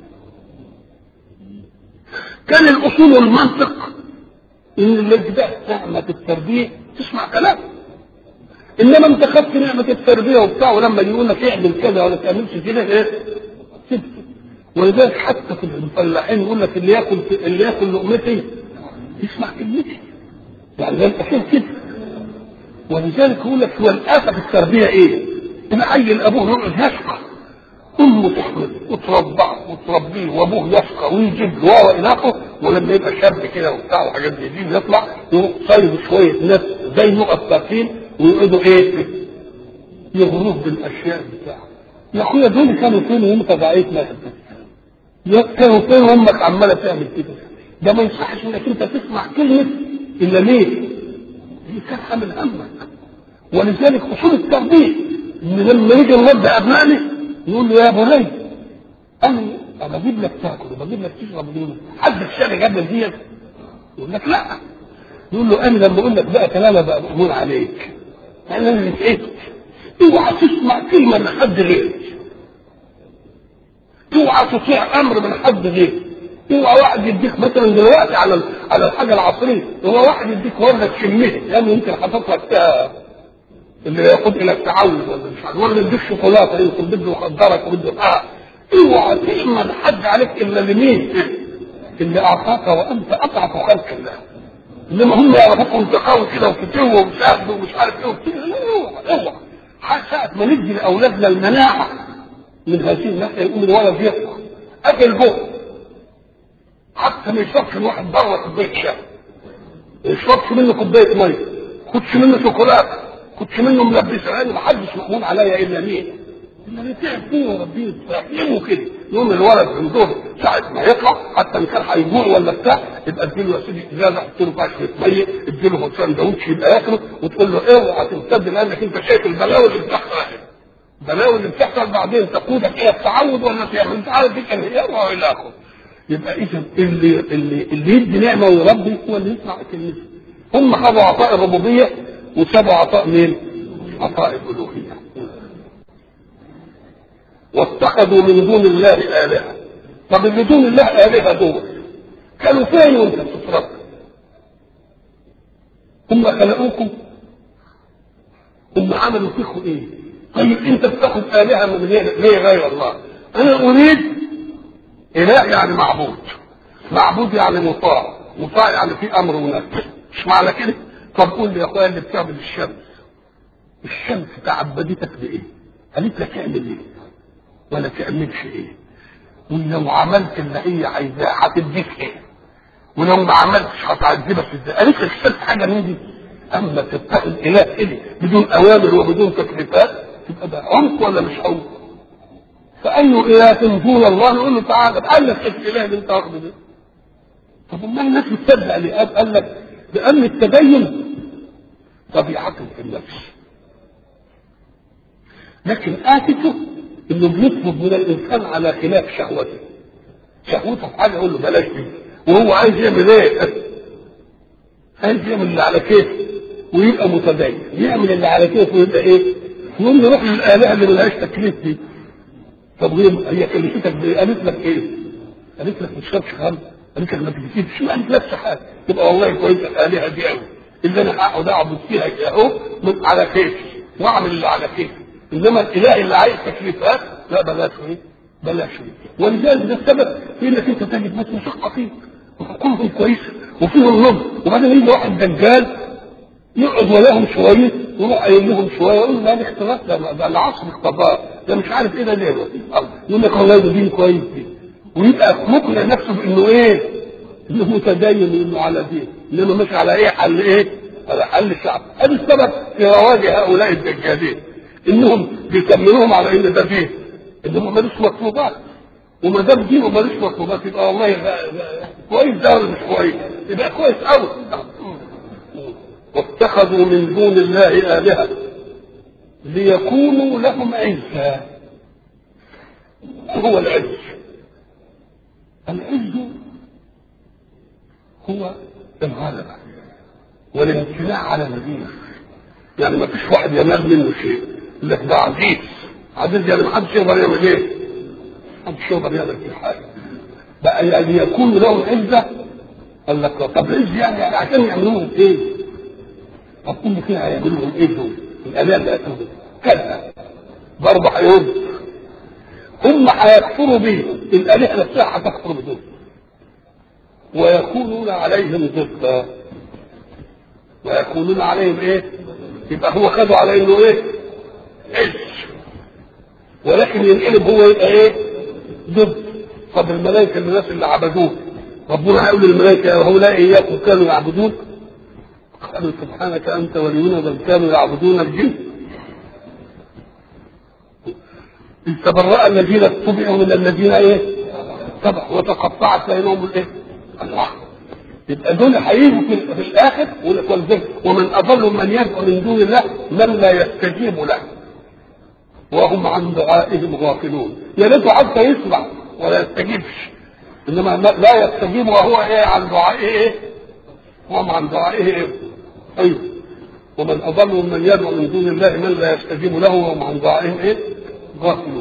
كان الأصول والمنطق إن اللي ده نعمة التربية تسمع كلام، إنما انت خدت نعمة التربية وبتاع، ولما يقول لك اعمل كذا ولا تعملش كده ايه؟ كده. ولذلك حتى في الفلاحين يقول لك اللي ياكل لقمتي يسمع كلمتي، يعني ده الأصول كده. ولذلك يقول لك هو الآفة في التربية ايه؟ إن عيل أبوه يقعد يشقى، أمه تحمل وترضعه وتربيه، وأبوه يشقى ويجيب له وإلى آخره، ولما يبقى شاب كده وبتاع وحاجات زي دي يطلع يصيد شوية ناس زي نقط تافهين ويقعدوا ايه؟ يغروه بالاشياء بتاعه. يا اخويا دول كانوا فين وانت ضعيف؟ كانوا فين وامك عماله تعمل كده؟ ده ما يصحش انك انت تسمع كلمه الا ليه؟ دي كان حامل همك. ولذلك اصول التربيه ان لما يجي نربي ابنائنا نقول له يا بني انا بجيب لك تاكل وبجيب لك تشرب منه، حد في الشارع جاب لك ديت؟ يقول لك لا. يقول له انا لما اقول لك بقى كلام بقى مأمون عليك، انا اللي تعبت. اوعى تسمع كلمه من حد غيرك، اوعى تطيع امر من حد غيرك. اوعى واحد يديك مثلا دلوقتي على الحاجه العصريه، هو واحد يديك ورده تشمها لانه يمكن حاطط لك اللي ياخد الى التعود ولا مش عارف، ورده يديك شوكولاته يمكن بده يخدرك وبده اوعى تسمع حد عليك الا لمين؟ اللي اعطاك وانت اضعف خلق الله. انما هم يعرفوكم تقاوم كده وفتوه ومشاهدوا ومش عارف ايه وكده. اوعى ساعة ما ندي لاولادنا المناعه من هذه الناحيه يقوم الولد يطلع اكل بق، حتى ما يشربش الواحد بره كوبايه شاي، ما يشربش منه كوبايه ميه، خدش منه شوكولاته، خدش منه ملبسه، لان ما حدش مأمون عليا الا مين؟ اللي تعب فيه وربيه يفهمه كده. يوم الولد من دول ساعة ما يطلع حتى ان كان هيجوع ولا بتاع، يبقى اديله يا سيدي ازازه، حط له فيها شويه ميه، اديله ساندوتش يبقى ياكله، وتقول له اوعى تمتد لانك انت شايف البلاوي اللي بتحصل، البلاوي اللي بتحصل بعدين تقودك الى التعود ولا تعمل انت عارف دي كان ايه والى اخره. يبقى اذا اللي يدي نعمه ويربي هو اللي يسمع كلمته. هم خدوا عطاء الربوبيه وسابوا عطاء مين؟ عطاء الالوهيه. واتخذوا من دون الله آلهة. طب اللي دون الله آلهة دول كانوا فين وانت بتترك؟ هم خلقوكم، هم عملوا فيكم ايه؟ طيب انت بتاخد آلهة من ليه غير الله؟ انا اريد اله يعني معبود، معبود يعني مطاع، مطاع يعني في امر ونهي، مش معنى كده؟ طب قول لي يا اخويا اللي بتعبد الشمس تعبدتك بايه؟ قالت لك اعمل ايه؟ ولا تعملش ايه؟ ولو عملت اللي هي عايزاه هتديك ايه؟ ولو ما عملتش هتعذبك ازاي؟ قالت لك الشمس حاجه من دي. اما تتخذ اله كده بدون اوامر وبدون تكليفات تبقى ده عمق ولا مش عمق؟ فاي اله دون الله نقول له تعالى قال لك الاله اللي انت واخده ده. طب امال الناس بتصدق ليه؟ قال لك بان التدين طبيعه في النفس، لكن آفته انه بيطلب من الانسان على خلاف شهوته. شهوته في حاجه يقول له بلاش دي، وهو عايز يعمل ايه؟ عايز يعمل اللي على كيفه ويبقى متدين، يعمل اللي على كيفه ويبقى ايه؟ يقوم يروح للآلهة اللي ملهاش تكليف دي. طب هي كلفتك قالت لك ايه؟ قالت لك ما تشربش خمر، قالت لك ما تجيبش، ما قالت حاجه. تبقى والله كويسه الآلهة دي قوي اللي انا هقعد اعبد فيها اهو على كيفي واعمل اللي على كيفي. انما الاله اللي عايز تكليفات لا بلاش ايه؟ بلاش ايه؟ ولذلك ده السبب في انك انت تجد ناس مشقه فيك وحكمهم كويسه وفيهم نظم، وبعدين يجي واحد دجال يقعد ولاهم شويه ويروح قايل لهم شويه يقول ده الاختلاف ده العصر اقتضاء ده مش عارف ايه ده ليه؟ يقول لك والله ده دين كويس دي، ويبقى مقنع نفسه بانه ايه؟ انه متدين انه على دين، انما مش على ايه؟ حل ايه؟ على حل الشعب. هذا السبب في رواج هؤلاء الدجالين، انهم بيكملوهم على ان ده دين، انهم مالوش مطلوبات، وما دام دينه مالوش مطلوبات يبقى والله كويس ده ولا مش كويس؟ يبقى كويس قوي. واتخذوا من دون الله آلهة ليكونوا لهم عزا. هو العز، العز هو الغلبة والامتناع على الغير. يعني ما فيش واحد ينال منه شيء، يقول لك ده عزيز. عزيز يعني ما حدش يقدر يعمل ايه؟ ما حدش يقدر يعمل في حاجه. بقى يعني يكون لهم عزه. قال لك طب عز يعني عشان يعملوهم ايه؟ طب كل كده هيعملوهم ايه دول؟ الالهه بتاعتهم كذا برضه هيرد. هم هيكفروا به، الالهه نفسها هتكفر بدول ويكونون عليهم ضدا. ويكونون عليهم ايه؟ يبقى هو خدوا على انه ايه؟ عز، ولكن ينقلب هو يبقى ايه؟ ضد. طب الملائكه الناس اللي عبدوه ربنا هيقول للملائكه هؤلاء اياكم كانوا يعبدون؟ قالوا سبحانك انت ولينا بل كانوا يعبدون الجن. تبرأ الذين اتبعوا من الذين ايه؟ تبعوا وتقطعت بينهم الايه؟ الله. يبقى دول هيجوا في الاخر ومن اضل من يدعو من دون الله من لا يستجيب له وهم عن دعائهم غافلون. يا ريته حتى يسمع ولا يستجيبش، انما لا يستجيب وهو ايه؟ عن دعائه ايه؟ وهم عن دعائه ايه؟ ايوه. ومن اضل من يدعو من دون الله من لا يستجيب له وهم عن دعائهم ايه؟ غافلون.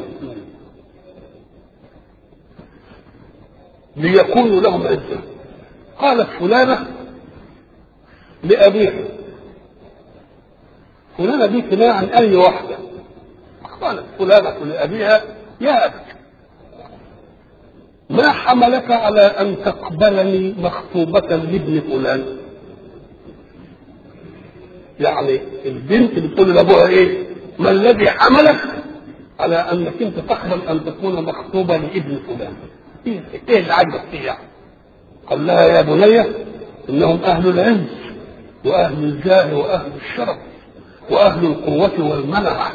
ليكونوا لهم عزة. قالت فلانة لأبيها، فلانة دي كناية عن أي واحدة. قالت فلانة لأبيها يا أبت ما حملك على أن تقبلني مخطوبة لابن فلان؟ يعني البنت بتقول لأبوها إيه؟ ما الذي حملك على أنك أنت تقبل أن تكون مخطوبة لابن فلان؟ إيه اللي عجبك فيها؟ قال لها يا بني إنهم أهل العز وأهل الجاه وأهل الشرف وأهل القوة والمنعة.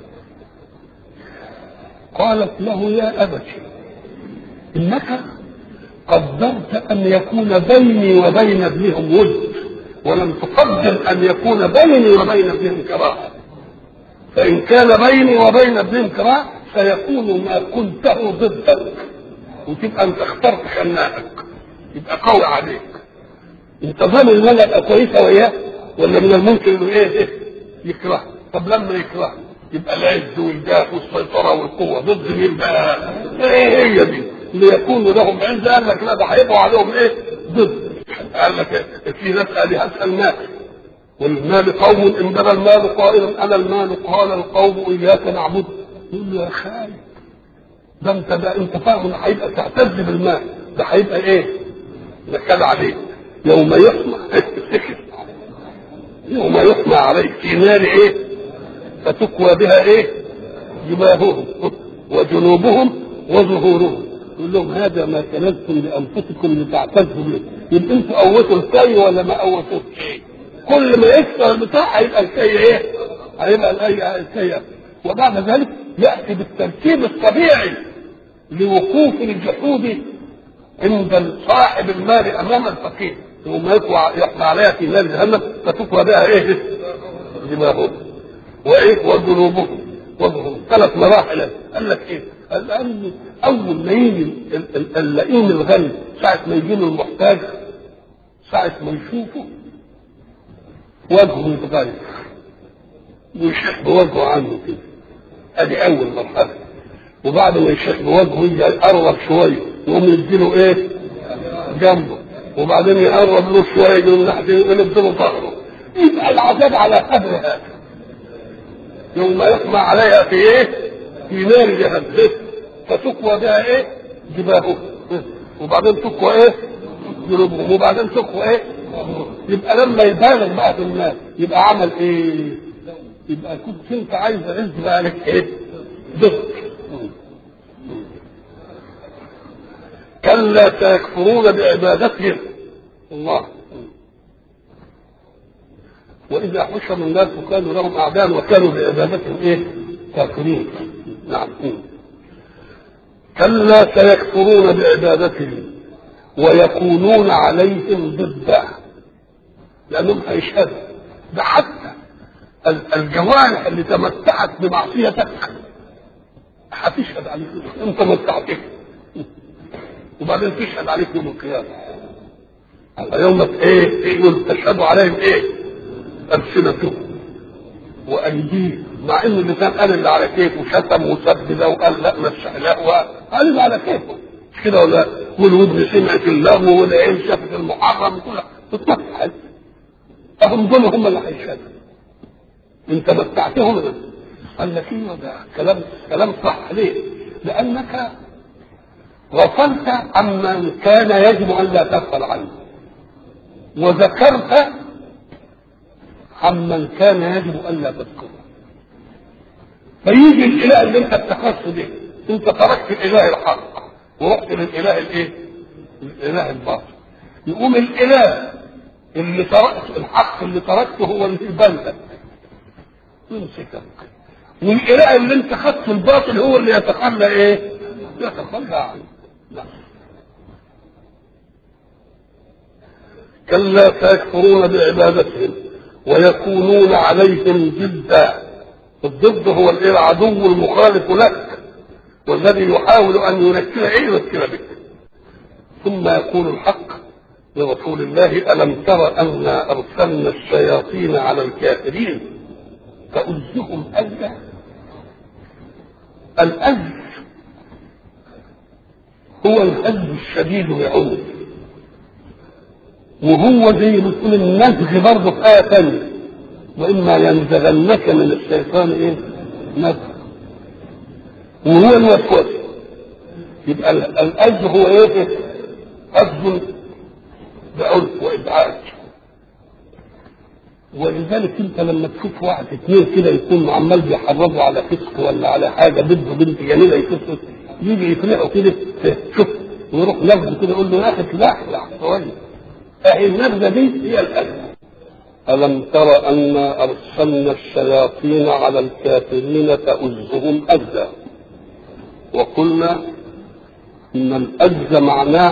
قالت له يا أبت إنك قدرت أن يكون بيني وبين ابنهم ود، ولم تقدر أن يكون بيني وبين ابنهم كراهة، فإن كان بيني وبين ابنهم كراهة سيكون ما كنته ضدك، وتبقى أنت اخترت خناقك، يبقى قوي عليك. أنت ظن إن أنا أبقى كويسة وياه ولا من الممكن إنه إيه يكره؟ طب لما يكره يبقى العز والجاه والسيطرة والقوة ضد مين بقى؟ إيه هي دي؟ ليكونوا لهم عز. قال لك لا ده هيبقوا عليهم إيه؟ ضد. قال لك في ناس قال هسأل المال والمال قوم إن بنى المال قائلا أنا المال قال القوم إياك نعبد. يقول له يا خالد ده أنت فاهم إن هيبقى تعتز بالمال، ده هيبقى إيه؟ نكال عليك يوم يحمى يوم يحمى عليك في نار ايه؟ فتكوى بها ايه؟ جباههم وجنوبهم وظهورهم. يقول لهم هذا ما كنزتم لانفسكم لتعتزوا به. يبقى انتوا قوتوا الكي ولا ما قوتوش؟ كل ما يكسر البتاع هيبقى الكي ايه؟ هيبقى الكي. وبعد ذلك ياتي بالترتيب الطبيعي لوقوف الجحود عند صاحب المال امام الفقير، ثم يحمى عليها في نار جهنم فتكوى بها ايه؟ دماغهم وايه؟ وجنوبهم وظهورهم. 3 مراحل. قال لك ايه؟ الان اول ما يجي اللئيم الغني ساعه ما يجي له المحتاج، ساعه ما يشوفه وجهه يتغير ويشح بوجهه عنه كده، ادي اول مرحله. وبعد ما يشح بوجهه يجي يقرب شويه يقوم يديله ايه؟ جنبه، وبعدين يقرب له شويه من ناحيه يقلب له ظهره. يبقى العذاب على قدر هذا. يوم يحمى عليها في ايه؟ في نار جهنم فتكوى بها ايه؟ جباههم، وبعدين تكوى ايه؟ جنوبهم، وبعدين تكوى ايه؟ يبقى لما يبالغ بقى في الناس يبقى عمل ايه؟ يبقى كنت انت عايز عز بقى لك ايه؟ ضد. كلا سيكفرون بعبادتهم الله. وإذا حشر الناس كانوا لهم أعداء وكانوا بعبادتهم إيه؟ كافرين. نعم. كلا سيكفرون بعبادتهم ويكونون عليهم ضدا، لأنهم هيشهدوا. ده حتى الجوارح اللي تمتعت بمعصيتك هتشهد عليك، انت متعتك، وبعدين تشهد عليك يوم القيامة. يوم ايه؟ يقول تشهدوا عليهم ايه؟ ألسنتهم وأيديهم، مع إن اللسان قال اللي على كيفه وشتم وسب ده وقال لا مسح لا وقال اللي على كيفه، مش كده ولا؟ والودن سمعت اللغو والعين شافت المحرم كلها تتمتع. فهم دول هم اللي هيشهدوا. انت متعتهم. قال لك ايه ده كلام صح. ليه؟ لانك غفلت عمن كان يجب ان لا تغفل عنه، وذكرت عمن كان يجب ان لا تذكره. فيجي الاله اللي انت اتخذته به، انت تركت الاله الحق ورحت للاله الايه؟ الاله الباطل. يقوم الاله اللي تركت الحق اللي تركته هو اللي يبلغ يمسكك، والاله اللي انت خدته الباطل هو اللي يتخلى ايه؟ يتخلى عنه. لا. كلا سيكفرون بعبادتهم ويكونون عليهم ضدا. الضد هو العدو المخالف لك والذي يحاول ان ينكر يذكر بك. ثم يقول الحق لرسول الله: ألم تر أنا أرسلنا الشياطين على الكافرين فأزهم أزا. الأز هو الأز الشديد يعود، وهو زي ما تقول النزغ برضه في آية ثانية: وإما ينزغنك من الشيطان إيه؟ نزغ. وهو الوسوسة. يبقى الأز هو إيه؟ أز بعنف وإزعاج. ولذلك انت لما تشوف واحد اثنين كده يكون عمال بيحرضوا على فسق ولا على حاجه بنته بنت جميله يفسق، يجي يقنعوا كده شوف ويروح نفسه كده يقول له يا اخي لا شويه. اهي النبذه دي هي الأذى. ألم تر أنا أرسلنا الشياطين على الكافرين تؤزهم أزا. وقلنا إن الأز معناه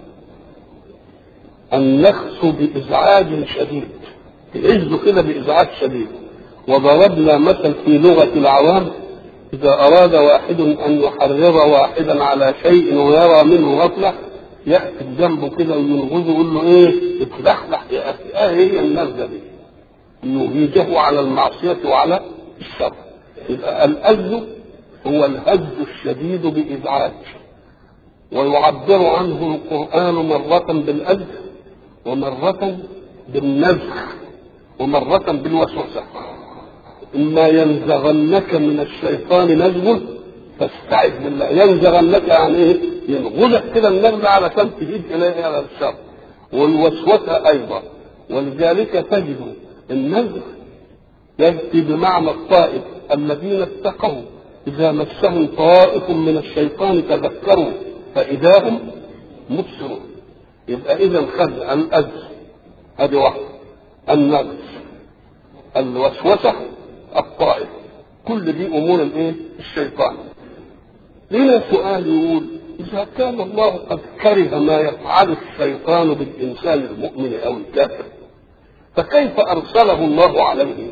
أن نخسو بإزعاج شديد، تعز كده بإزعاج شديد. وضربنا مثل في لغة العوام: إذا أراد واحد أن يحرر واحدا على شيء ويرى منه غفلة يأتي جنبه كده وينغزه ويقول له إيه؟ اتلحلح يا أخي. هي النبذة دي يهيجه على المعصية وعلى الشر. يبقى الأز هو الهز الشديد بإزعاج، ويعبر عنه القرآن مرة بالأز ومرة بالنزغ ومرة بالوسوسة. إما ينزغنك من الشيطان نزغ فاستعذ بالله. ينزغنك يعني إيه؟ ينغزك كده النزغ على تهيج إليه على الشر. والوسوسة أيضا. ولذلك تجد النزغ يأتي بمعنى الطائف: الذين اتقوا إذا مسهم طائف من الشيطان تذكروا فإذا هم مبصرون. يبقى إذا خذ الأذى هذه واحدة، النغز، الوسوسة، الطائف، كل دي أمور الإيه؟ الشيطان. لنا سؤال يقول: إذا كان الله قد كره ما يفعل الشيطان بالإنسان المؤمن أو الكافر فكيف أرسله الله عليه؟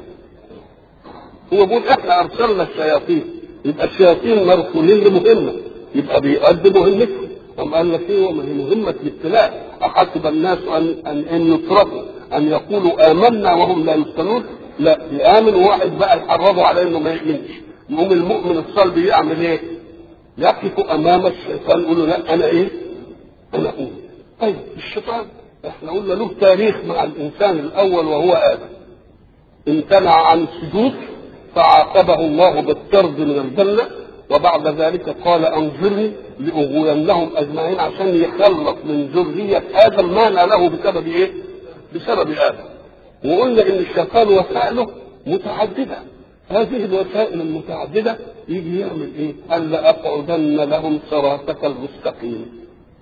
هو بيقول إحنا أرسلنا الشياطين، يبقى الشياطين مرسولين لمهمة، يبقى بيؤدي مهمتهم. أم قال لك إيه؟ وما هي مهمة الابتلاء. أحسب الناس أن يتركوا أن يقولوا آمنا وهم لا يفتنون؟ لا، يآمن واحد بقى يحرضوا على إنه ما يؤمنش. يقوم المؤمن الصلب يعمل إيه؟ يقف أمام الشيطان يقول له: لا أنا إيه؟ أنا أؤمن. طيب الشيطان إحنا قلنا له تاريخ مع الإنسان الأول وهو آدم. امتنع عن السجود فعاقبه الله بالطرد من الجنة، وبعد ذلك قال: أنظرني لأغوينهم أجمعين، عشان يخلص من ذرية آدم ما ناله بسبب إيه؟ بسبب آدم. وقلنا إن الشيطان وسائله متعددة. هذه الوسائل المتعددة يجي يعمل إيه؟ قال: لأقعدن لهم صراطك المستقيم.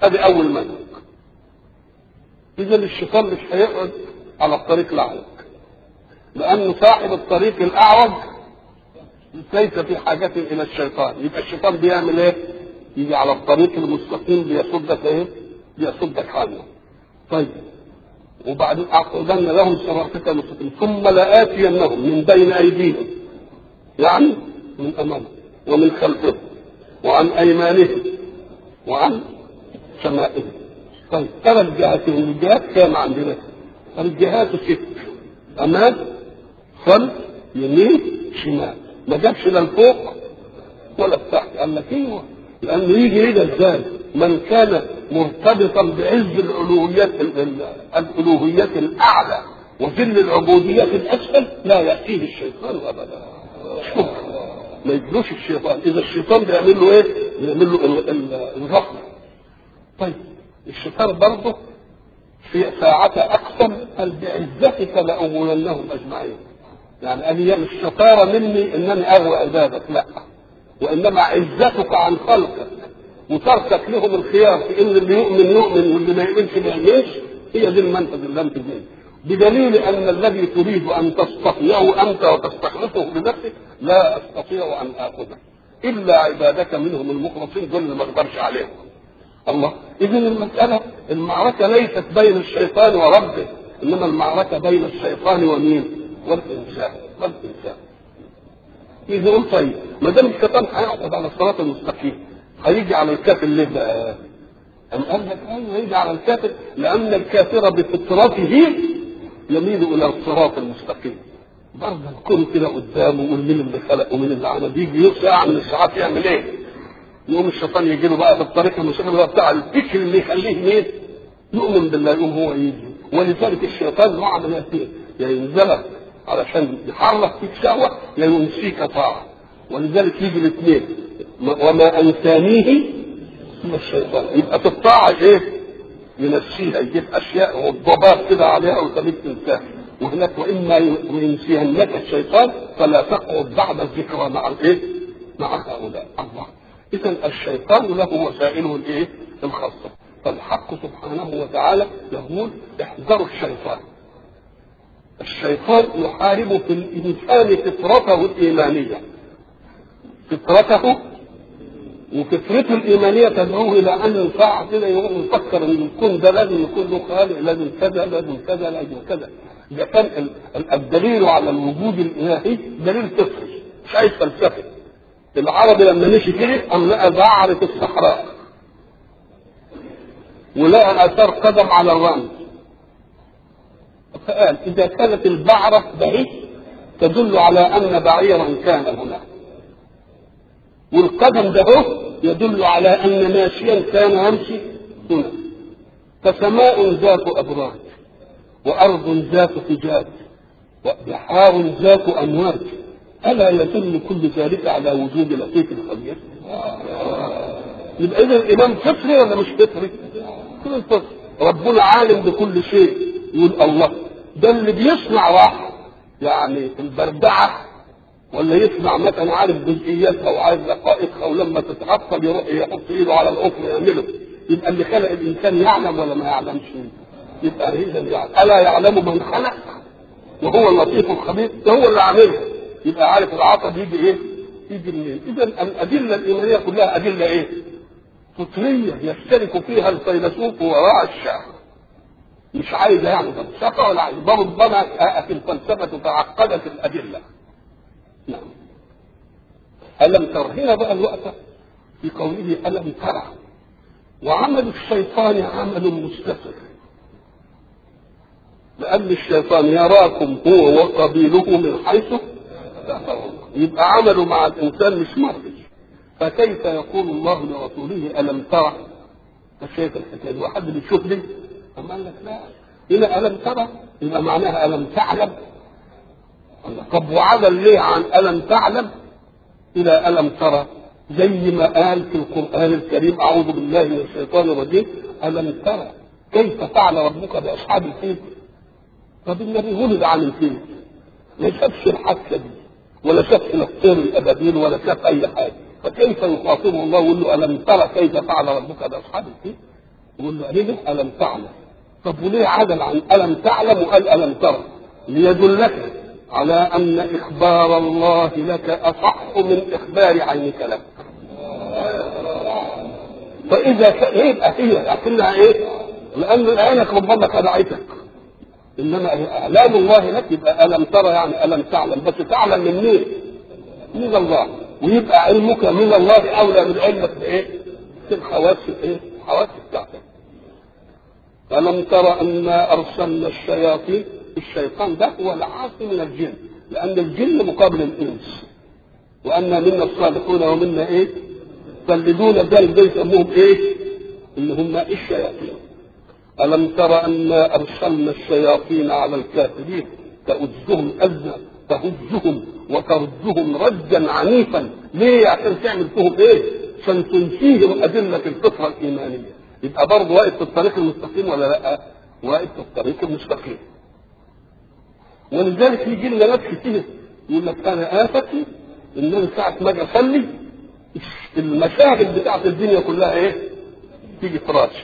ادي اول منهج. اذا الشيطان مش هيقعد على الطريق الاعوج، لانه صاحب الطريق الاعوج ليس في حاجة الى الشيطان. يبقى الشيطان بيعمل ايه؟ يجي على الطريق المستقيم بيصدك ايه؟ بيصدك عنه. طيب وبعدين اقعدن لهم صراطك المستقيم ثم لآتينهم من بين ايديهم، يعني من امامهم ومن خلفهم وعن ايمانهم وعن شمائلهم. طيب 3 جهات. الجهات كام عندنا؟ الجهات 6: امام، خلف، يمين، شمال. ما جابش لا الفوق ولا التحت. قال لك ايوه، لانه يجي ازاي؟ من كان مرتبطا بعز الالوهيات الاعلى وذل العبوديات الاسفل لا ياتيه الشيطان ابدا. شوف ما يجلوش الشيطان. اذا الشيطان بيعمل له ايه؟ بيعمل له الغفله. طيب الشيطان برضه في ساعة اقسم قال بعزتك لاغوينهم اجمعين. يعني قال لي مش شطاره مني انني اغوى عبادك، لا، وانما عزتك عن خلقك وتركك لهم الخيار في ان اللي يؤمن يؤمن واللي ما يؤمنش ما يؤمنش. هي دي المنهج اللي انت فيه، بدليل ان الذي تريد ان تستطيعه انت وتستخلصه بنفسك لا استطيع ان اخذه الا عبادك منهم المخلصين، دول اللي ما اقدرش عليهم. الله. اذا المساله المعركه ليست بين الشيطان وربه، انما المعركه بين الشيطان ومين؟ والانسان. إذا قلت طيب ما دام الشيطان هيقعد على الصراط المستقيم هيجي على الكافر ليه بقى؟ أم قال لك أيوه هيجي على الكافر لأن الكافر بفطرته يميل إلى الصراط المستقيم. برضه الكون كده قدامه ومين اللي خلق ومين اللي عمل، يجي ساعة من الساعات يعمل إيه؟ يقوم الشيطان يجي له بقى في الطريق المستقيم بتاع الفكر اللي يخليه مين؟ يؤمن بالله، يقوم هو يجي. ولذلك الشيطان له عمليتين: يا ينزلك علشان يحرك فيك شهوة يا ينسيك طاعة. ولذلك يجي الاثنين: وما أنسانيه من الشيطان. يبقى في الطاعة ايه؟ ينسيها، يجيب أشياء والضباب كده عليها وتبيك تنساها. وهناك وإما ينسيهنك الشيطان فلا تقعد بعد الذكرى مع الايه؟ مع هؤلاء. الله. إذا الشيطان له وسائله الايه؟ الخاصة. فالحق سبحانه وتعالى يقول احذروا الشيطان. الشيطان يحارب في الإنسان فطرته الإيمانية، فطرته وفطرته الإيمانية تدعوه إلى أن ينفع كده، يقوم يفكر أن الكون ده لازم يكون له خالق، لازم كذا لازم كذا لازم كذا. إذا كان الدليل على الوجود الإلهي دليل فطري مش عايز فلسفة. العربي لما مشي كده أم لقى بعرة الصحراء ولقى آثار قدم على الرمل، فقال إذا كانت البعرة بعيد تدل على أن بعيرا كان هنا، والقدم ده يدل على أن ماشيا كان يمشي هنا. فسماء ذات أبراج وأرض ذات فجاج وبحار ذات أمواج ألا يدل كل ذلك على وجود لطيف الخبير؟ يبقى إذا الإمام فطري ولا مش فطري؟ كل فطري. ربنا عالم بكل شيء. يقول الله ده اللي بيصنع واحد يعني في البردعة ولا يسمع مثلا عارف جزئياتها وعارف دقائقها ولما تتعطل يروح يحط ايده على القفل يعمله. يبقى اللي خلق الانسان يعلم ولا ما يعلمش؟ يبقى اذا يعني الا يعلم من خلق وهو اللطيف الخبير، ده هو اللي عاملها. يبقى عارف العطب يجي ايه؟ يجي منين؟ اذا الادله الايمانيه كلها ادله ايه؟ فطريه يشترك فيها الفيلسوف وراء الشعر. مش عايز يعني فلسفه ولا عايز ربما في الفلسفه تعقدت الادله. نعم. ألم تر هنا بقى الوقت في قوله ألم ترى. وعمل الشيطان عمل مستتر، لأن الشيطان يراكم هو وقبيله من حيث لا ترون. يبقى عمله مع الإنسان مش مرضي. فكيف يقول الله لرسوله ألم ترى؟ فشايف الحكاية دي وحد بيشوف لي؟ أما قال لك لا، هنا ألم ترى يبقى معناها ألم تعلم. طب وعدل ليه عن ألم تعلم إلى ألم ترى؟ زي ما قال في القرآن الكريم أعوذ بالله من الشيطان الرجيم ألم ترى كيف فعل ربك بأصحاب الفيل؟ طب النبي ولد عن الفيل ما شافش الحادثة دي ولا شاف الطير الأبابيل ولا شاف أي حاجة، فكيف يخاطبه الله ويقول له ألم ترى كيف فعل ربك بأصحاب الفيل؟ يقول له ليه ألم تعلم؟ طب وليه عدل عن ألم تعلم وقال ألم ترى؟ ليدلك على أن إخبار الله لك أصح من إخبار عينك لك. فإذا يبقى هي أكنها إيه؟ لأن عينك ربما خدعتك، إنما إعلام الله لك يبقى ألم ترى يعني ألم تعلم، بس تعلم من مين؟ من الله، ويبقى علمك من الله أولى من علمك بإيه؟ في الحواس إيه؟ الحواس بتاعتك. ألم ترى أنا أرسلنا الشياطين، الشيطان ده هو العاصي من الجن، لأن الجن مقابل الإنس، وأن منا الصالحون ومنا إيه؟ فالذون ذلك يسموهم إيه؟ اللي هم الشياطين. ألم ترى أنا أرسلنا الشياطين على الكافرين تؤزهم أزا تهزهم وتردهم ردا عنيفا. ليه؟ عشان تعمل فيهم إيه؟ عشان تنسيهم أدلة الفطرة الإيمانية. يبقى برضه واقف في الطريق المستقيم ولا لا؟ واقف في الطريق المستقيم. ولذلك يجي لنا ناس كتير يقول لك أنا آفتي إن أنا ساعة ما أجي أصلي المشاغل بتاعت الدنيا كلها إيه؟ تيجي تراشش.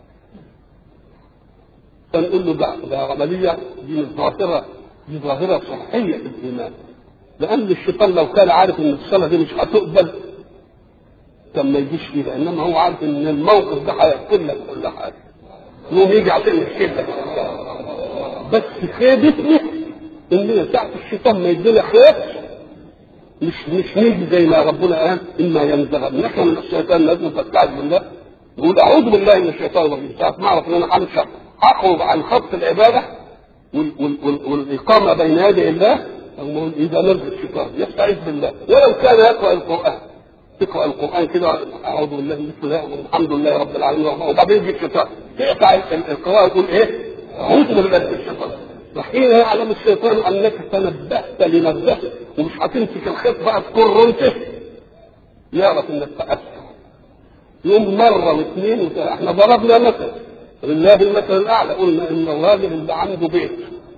فنقول له ده عملية دي ظاهرة صحية في الإيمان، لأن الشيطان لو كان عارف إن الصلاة دي مش هتقبل كان ما يجيش فيها، إنما هو عارف إن الموقف ده هيقتل لك كل حاجة، يوم يجي عشان يشيلك. بس خيبتنا إن ساعة الشيطان ما يدينا خير مش نيجي زي ما ربنا قال إما ينزغنك من الشيطان لازم تستعذ بالله. يقول أعوذ بالله من الشيطان الرجيم. ساعة ما أعرف إن أنا همشي أخرج عن خط العبادة والإقامة بين يدي الله، أو إذا نزل الشيطان يستعيذ بالله، ولو كان يقرأ القرآن، تقرأ القرآن كده أعوذ بالله من الله والحمد لله رب العالمين، وبعدين يجي الشيطان تقطع القراءة يقول إيه؟ أعوذ بالله من الشيطان. وحين يعلم الشيطان أنك تنبهت لنبهت ومش هتمسك الخيط بقى تكرنته، يعرف إنك تأثر. يوم مرة واثنين وثلاثة. احنا ضربنا مثل لله المثل الأعلى، قلنا إن الراجل اللي عنده بيت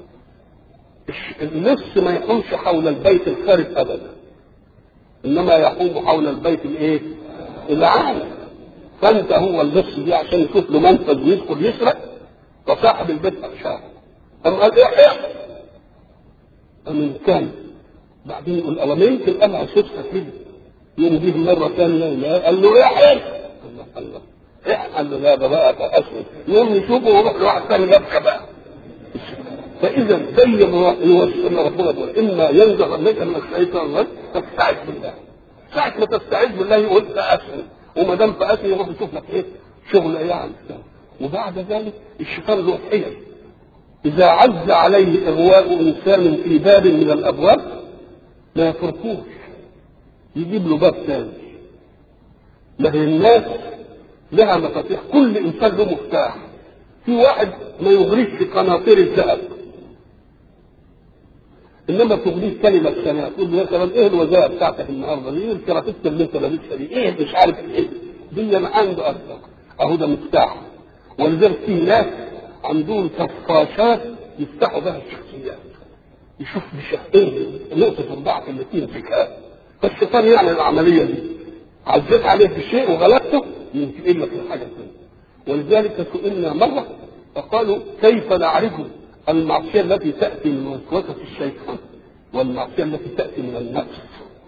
اللص ما يحومش حول البيت الخارج أبدا، إنما يحوم حول البيت الإيه؟ العام. فأنت هو اللص دي عشان يشوف له منفذ ويدخل يسرق، فصاحب البيت أخشاه أم قال إيه؟ أمن كان بعدين يقول أولا يمكن أنا أشوفها كده. يوم دي مرة ثانية قال له إيه؟ الله قال له لا ده بقى أسود. يوم يشوفه ويروح لواحد ثاني يبكى بقى. فإذا زي ما يوصلنا ربنا يقول إما ينزغ منك من الشيطان فاستعذ بالله. ساعة ما تستعذ بالله يقول فأسود، وما دام فأسود يروح يشوف لك إيه؟ شغل يعني. وبعد ذلك الشيطان له حيل. إذا عز عليه إغواء إنسان في باب من الأبواب لا يتركوش، يجيب له باب ثاني. لكن الناس لها مفاتيح، كل إنسان له مفتاح. في واحد ما يغريش في قناطير الذهب، إنما تغريش كلمة سنة. تقول له مثلا إيه الوظائف بتاعتك النهارده؟ إيه الكرافته اللي أنت لابسها دي؟ إيه مش عارف إيه؟ دي أنا عنده أصدق أهو ده مفتاح. ولذلك في ناس عندهم كفاشات يفتحوا بها الشخصيات، يشوف بشقين نقطة الضعف اللي تمسكها. فالشيطان يعمل العملية دي، عزيت عليه بشيء وغلبته ينتقل لك الحاجة الثانية. ولذلك سئلنا مرة فقالوا كيف نعرف المعصية التي تأتي من وسوسة الشيطان والمعصية التي تأتي من النفس؟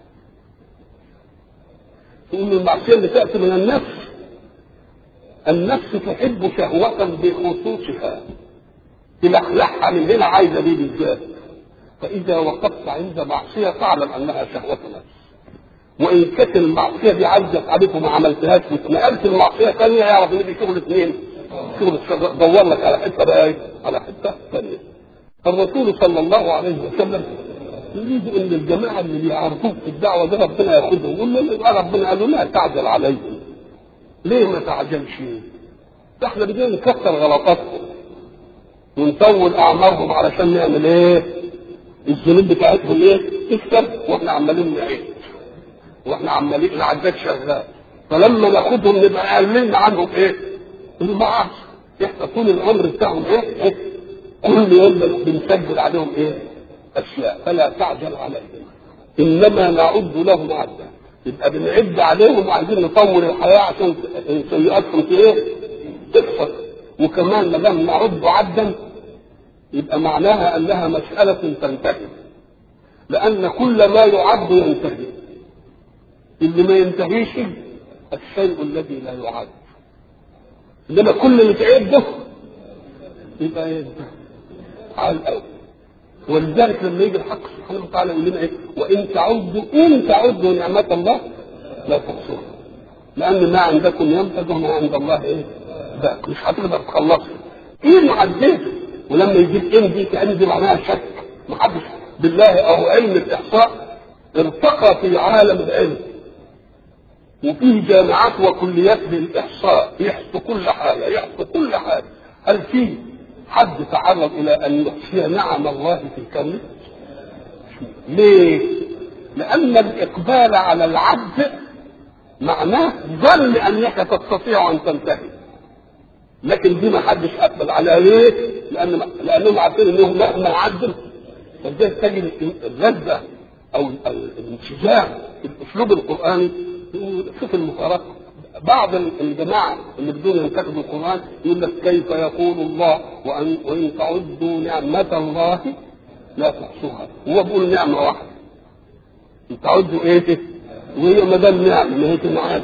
تقول المعصية اللي تأتي من النفس، النفس تحب شهوة بخصوصها، تلحلحها من هنا عايزة دي بالذات. فإذا وقفت عند معصية تعلم أنها شهوة نفس، وإن كانت المعصية دي عزت عليك وما عملتهاش واتنقلت المعصية ثانية يعرف إن دي شغل اثنين، شغل دور لك على حتة بقى إيه؟ على حتة ثانية. الرسول صلى الله عليه وسلم يريد إن الجماعة اللي بيعرفوك في الدعوة دي ربنا ياخذهم، يقول له ربنا قال له لا تعجل عليهم. ليه ما تعجلش؟ ده احنا بدنا نكسر غلطاتهم ونطول أعمارهم علشان نعمل إيه؟ الذنوب بتاعتهم إيه؟ تكسب، وإحنا عمالين نعيد واحنا عمالين العداد شغال. فلما ناخدهم نبقى قللنا عنهم ايه؟ المعاصي. احنا طول العمر بتاعهم ايه؟ كل يوم بنسجل عليهم ايه؟ اشياء. فلا تعجل عليهم، انما نعد لهم عدا. يبقى بنعد عليهم وعايزين نطول الحياه عشان سيئاتهم ايه؟ تحصل. وكمان ما دام نعد عدا يبقى معناها انها مساله تنتهي، لان كل ما يعد ينتهي. اللي ما ينتهيش الشيء الذي لا يعد، انما كل اللي تعده يبقى ينتهي على الاول. ولذلك لما يجي الحق سبحانه وتعالى يقول لنا ايه؟ وان تعدوا نعمه الله لا تحصوها، لان ما عندكم ينفد وما عند الله ايه؟ باق، مش هتقدر تخلصه. ايه عديته؟ ولما يجيب ان دي كان دي معناها شك. محدش بالله او علم الاحصاء ارتقى في عالم العلم، وفيه جامعات وكليات للاحصاء يحصوا كل حاجه. هل في حد تعرض الى ان يحصي نعم الله في كونه؟ ليه؟ لان الاقبال على العبد معناه ظن انك تستطيع ان تنتهي، لكن دي ما حدش اقبل عليها. ليه؟ لانهم عارفين انهم مهما عدوا. فازاي تجد اللذه او الانسجام في الاسلوب القراني؟ شوف المفارقه. بعض الجماعه اللي بدون ينتقدوا القران يقول لك كيف يقول الله وان تعدوا نعمه الله لا تحصوها، هو بيقول نعمه واحده. تعدوا ايه؟ وهي ما دام نعمه ما هي تنعاد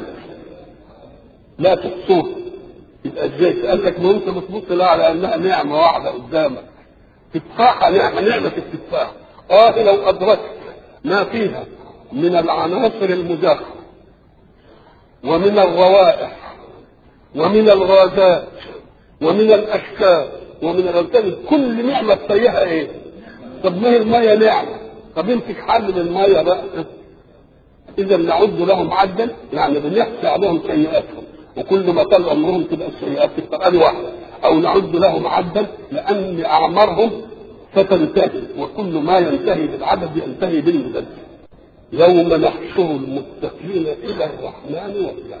لا تحصوها. يبقى ازاي؟ قال لك ما انت بتبص لها على انها نعمه واحده قدامك. تفاحه نعمه التفاح. لو ادركت ما فيها من العناصر المزاحه ومن الروائح ومن الغازات ومن الاشكال ومن الاركان، كل نعمه تسيها ايه؟ طب ما هي الميه نعمه، طب امسك حل الميه بقى. اذا نعد لهم عدا، يعني بنحصي عليهم سيئاتهم، وكل ما طال عمرهم تبقى السيئات تبقى واحده. او نعد لهم عدا لان اعمارهم ستنتهي، وكل ما ينتهي بالعدد ينتهي بالمدد. يوم نحشر المتقين الى الرحمن وفدا.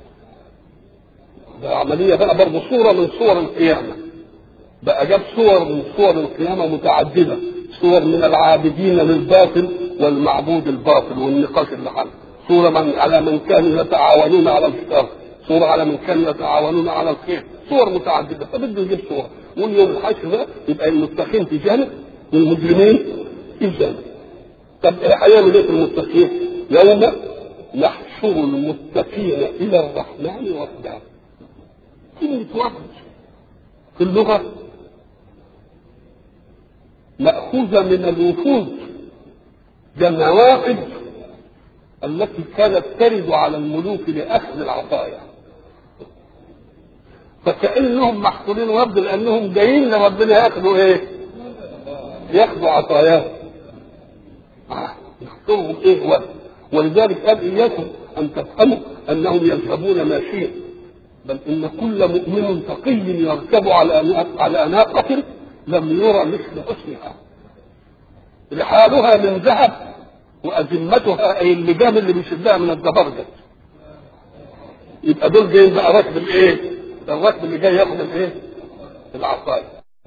ده عمليه بقى برضه صوره من صور القيامه. بقى جاب صور من صور القيامه متعدده، صور من العابدين للباطل والمعبود الباطل والنقاش اللي حل، صوره على من كانوا يتعاونون على الشر، صوره على من كانوا يتعاونون على الخير، صور متعدده. فبده يجيب صور، واليوم الحشر ده يبقى المتقين في جانب والمجرمين في جانب. طب هيعمل ايه في المتقين؟ يوم نحشر المتقين الى الرحمن وفدا. كلمه وفد في اللغه مأخوذة من الوفود، جمع وافد التي كانت ترد على الملوك لأخذ العطايا. فكأنهم محصورين وفد لأنهم جايين لربنا يأخذوا ايه؟ يأخذوا عطاياه. يحصرهم ايه وفد. ولذلك قال إياكم أن تفهموا أنهم يذهبون ماشيين، بل إن كل مؤمن تقي يركب على ناقة لم يرى مثل حسنها، رحالها من ذهب وأزمتها أي اللجام اللي بيشدها من الزبرجد. يبقى دول جايين بقى ركب الايه؟ الركب اللي جاي ياخد الايه؟ العصاية.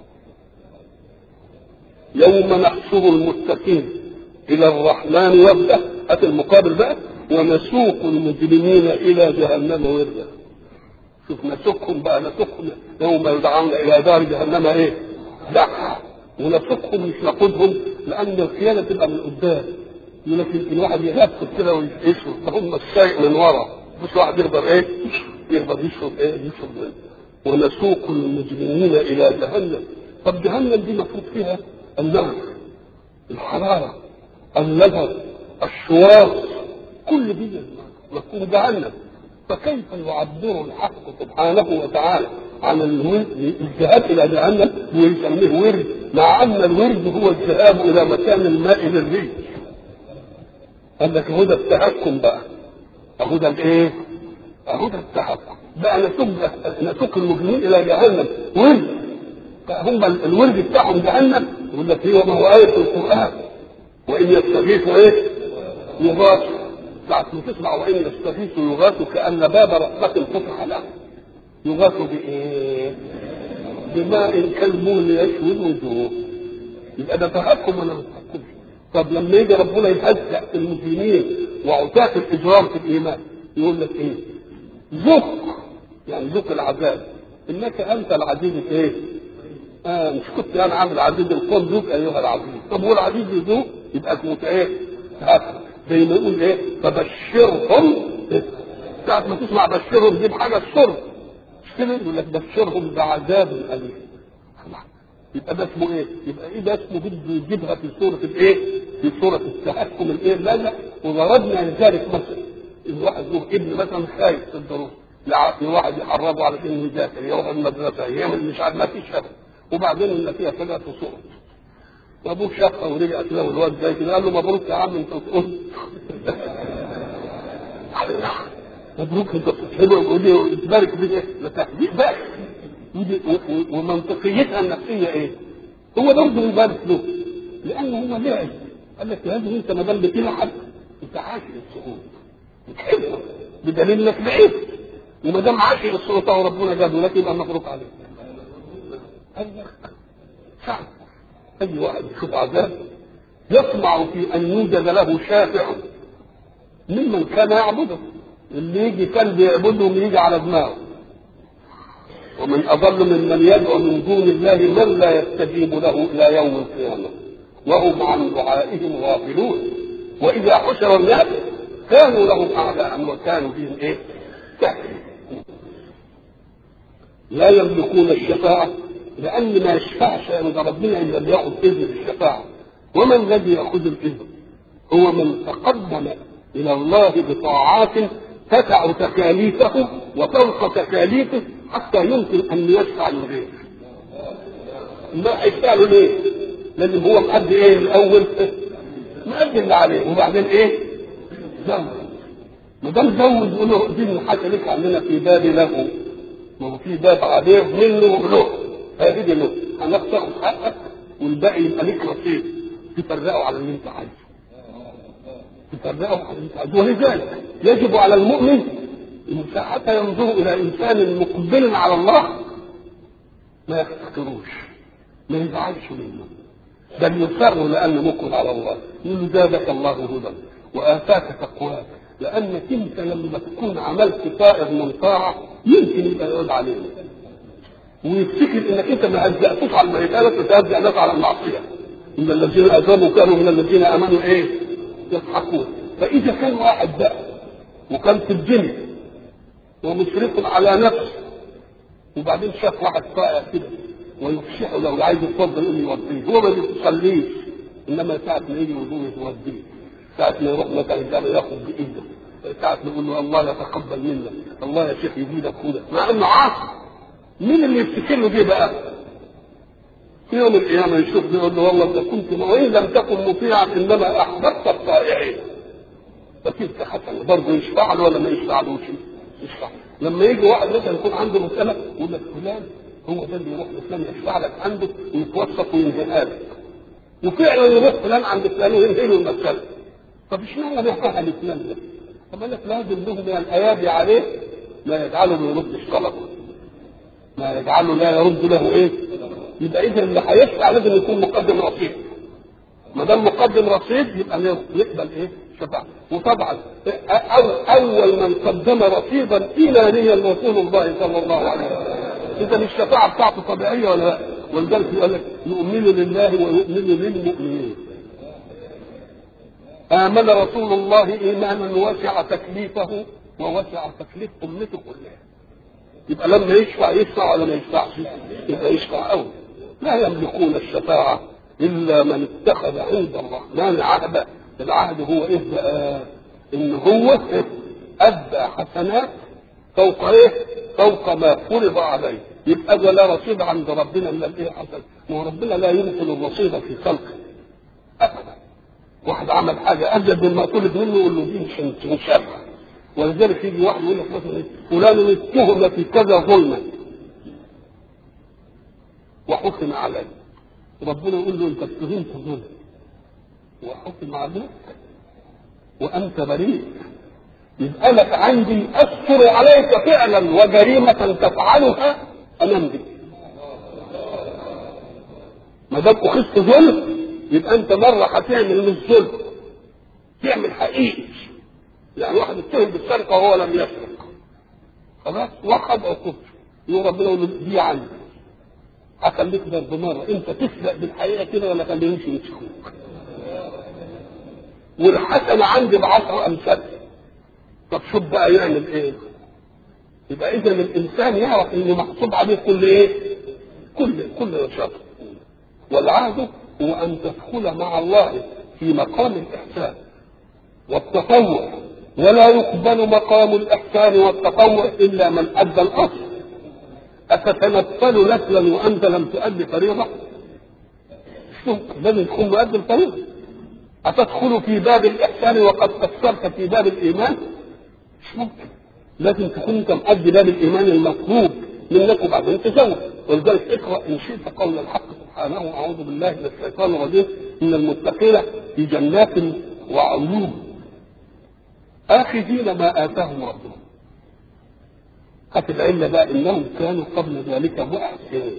يوم نحشر المتقين إلى الرحمن وفدا، هات المقابل بقى، ونسوق المجرمين إلى جهنم وردا. شوف نسوقهم بقى، نسوقهم يوم يدعون إلى دار جهنم ايه؟ لا، ونسوقهم مش نقودهم، لان الخيانه تبقى من قدام. لكن الواحد يهفت كده ويشرب، فهم الشيء من ورا، مش واحد يقدر ايه؟ يقدر يشرب ايه؟ يشرب منه. ونسوق المجرمين الى جهنم. طب جهنم دي مفروض فيها النار، الحراره، اللذة، الشواظ، كل دي مفهوم جهنم. فكيف يعبر الحق سبحانه وتعالى عن الذهاب الى جهنم ويسميه ورد، مع ان الورد هو الذهاب الى مكان الماء للريح؟ قال لك هو ده التحكم بقى، اهو ده الايه؟ اهو ده التحكم بقى. نسوق المجرمين الى جهنم ورد، فهم الورد بتاعهم جهنم. يقول لك ايه؟ وما هو آية في القرآن وإن يستغيثوا ايه؟ يغاثوا. ساعة ما تسمع وإن يستغيثوا يغاثوا كأن باب رحمة فتح له. يغاثوا بإيه؟ بماء كالمول يشوي الوجوه. يبقى ده تحكم ولا ما تحكمش؟ طب لما يجي ربنا يهزأ في المسلمين وعتاة الإجرام في الإيمان يقول لك إيه؟ ذق، يعني ذق العذاب، انك انت العزيز ايه؟ مش كنت انا عامل عزيز القوم ذوق ايها العزيز. طب هو العزيز يذوق يبقى اسمه ايه؟ زي ما يقول ايه؟ فبشرهم. ساعة ما تسمع بشرهم دي بحاجه الشر مش كده؟ يقول لك بشرهم بعذاب اليم. يبقى ده اسمه ايه؟ يبقى ايه ده اسمه؟ بده يجيبها في سوره الايه؟ في سوره التحكم الايه؟ لا وضربنا لذلك مثلا الواحد له ابن مثلا خايف في الدروس، في واحد يحرضه على انه يذاكر يروح المدرسه يعمل مش عارف ما فيش هدف، وبعدين النتيجه طلعت وسقط وابوه شافها ورجع كده والواد جاي كده قال له مبروك يا عم انت سقطت. مبروك انت حلو ودي تبارك فيك ده تهديد بقى. ومنطقيتها النفسيه ايه؟ هو برضه يبارك له لانه هو لعب. قال لك يا ابني انت ما دام بتلعب انت عاشق السقوط بتحبه بدليل انك لعبت، وما دام عاشق السقوط وربنا جابه لك يبقى مبروك عليك. صعب اي واحد يشوف عذاب يطمع في ان يوجد له شافع ممن كان يعبده. اللي يجي كان بيعبدهم يجي على دماغه. ومن اضل ممن يدعو من دون الله من لا يستجيب له الى يوم القيامه وهم عن دعائهم غافلون. واذا حشر الناس كانوا لهم اعداء وكانوا بهم ايه؟ كافرين. لا يملكون الشفاعه لان ما يشفعش عند ربنا الا بياخذ اذن بالشفاعه. ومن الذي ياخذ الاذن؟ هو من تقدم الى الله بطاعات تسع تكاليفه وفوق تكاليفه حتى يمكن ان يشفع لغيره. ما هيشفع له ليه؟ لان هو مؤدي ايه الاول؟ مؤدي اللي عليه وبعدين ايه؟ زود. ما دام زود يقول له دي الحاجه لك عندنا في باب له، ما هو في باب عليه منه وله هذه له هناخد حقك والباقي يبقى لك نصيب تفرقه على اللي انت عايزه. تفرقه على اللي انت عايزه. ولذلك يجب على المؤمن حتى ينظر الى انسان مقبل على الله ما يفتكروش ما يزعلش منه بل يسر لانه مقبل على الله يقول له زادك الله هدى واتاك تقواك. لانك انت لما تكون عملت طائر من طاعه يمكن يبقى يقول عليه ويفتكر انك انت ما هزأتوش على المعتادات وتهزأ ناس على المعصيه. ان الذين اجرموا كانوا من الذين امنوا ايه؟ يضحكون. فاذا كان واحد بقى وكان في الدنيا ومشرف على نفسه وبعدين شاف واحد طائع كده ويفشحه لو عايز يتفضل يقول يوديه. هو ما بيصليش انما ساعه ما يجي وضوء يوديه، ساعه ما يروح مثلا ياخذ بايده، ساعه ما يقول له الله يتقبل منك، الله يا شيخ يزيدك هدى، مع انه عاصي. مين اللي يفتكر له دي بقى؟ في يوم القيامه يشوف يقول له والله انت كنت وان لم تكن مطيعا انما احببت الطائعين. فكيف حسن برضه يشفع له ولا ما يشفعلوش؟ يشفع. لما يجي واحد مثلا يكون عنده مساله يقول لك فلان هو ده اللي يروح لفلان يشفع لك عنده ويتوسط وينهيها لك. وفعلا يروح فلان عند فلان وينهي له المساله. طب اشمعنى بيحكيها لفلان ده؟ طب قال لك لازم له من الايادي عليه ما يجعله ما يردش طلبه. ما يجعله لا يرد له ايه؟ يبقى اذا اللي هيشفع لازم يكون مقدم رصيد. ما دام مقدم رصيد يبقى يقبل ايه؟ شفاعة. وطبعا اول من قدم رصيدا ايمانيا رسول الله صلى الله عليه وسلم. اذا الشفاعه بتاعته طبيعيه ولا لا؟ ولذلك يقول لك يؤمن لله ويؤمن للمؤمنين. امن رسول الله ايمانا وسع تكليفه ووسع تكليف امته كلها. يبقى لما يشفع ولا ما يشفعش؟ يبقى يشفع قوي. لا يملكون الشفاعه الا من اتخذ عند الرحمن عهدا. العهد هو ايه بقى؟ ان هو ادى حسنات فوق ايه؟ فوق ما فرض عليه. يبقى ده لا رصيد عند ربنا الا الايه حسن. وربنا لا يمكن الرصيد في خلقه ابدا. واحد عمل حاجه ازيد مما طلب منه يقول له دي مش شافها. ولذلك يجي واحد يقول لك مثلا فلان اتهم في كذا ظلما وحكم عليه. ربنا يقول له انت اتهمت ظلم وحكم عليك وانت بريء. يبقى لك عندي اذكر عليك فعلا وجريمه تفعلها امام بك. ما دام اخذت ظلم يبقى انت مره هتعمل مش ظلم، تعمل حقيقي. يعني واحد اتهم بالسرقه وهو لم يسرق خلاص واخذ عقوبته. يقول ربنا يقول له دي عندي هخليك ضرب مره، انت تسبق بالحقيقه كده ولا خليهمش يمسكوك؟ والحسنه عندي ب10 امثال. طب شوف بقى يعمل ايه؟ يبقى اذا الانسان يعرف انه محسوب عليه كل ايه؟ كل نشاط. والعهد هو ان تدخل مع الله في مقام الاحسان والتطوع، ولا يقبل مقام الاحسان والتطوع الا من ادى الاصل. اتتنفل نفلا وانت لم تؤدي فريضه؟ لازم تكون مؤدي الفريضه. اتدخل في باب الاحسان وقد قصرت في باب الايمان؟ مش ممكن. لازم تكون انت مؤدي باب الايمان المطلوب منك وبعدين تزوج. ولذلك اقرا ان شئت قول الحق سبحانه: اعوذ بالله من الشيطان الرجيم، ان المتقين في جنات وعيون آخذين ما آتاهم ربهم. هات العلة بقى إنهم كانوا قبل ذلك محسنين.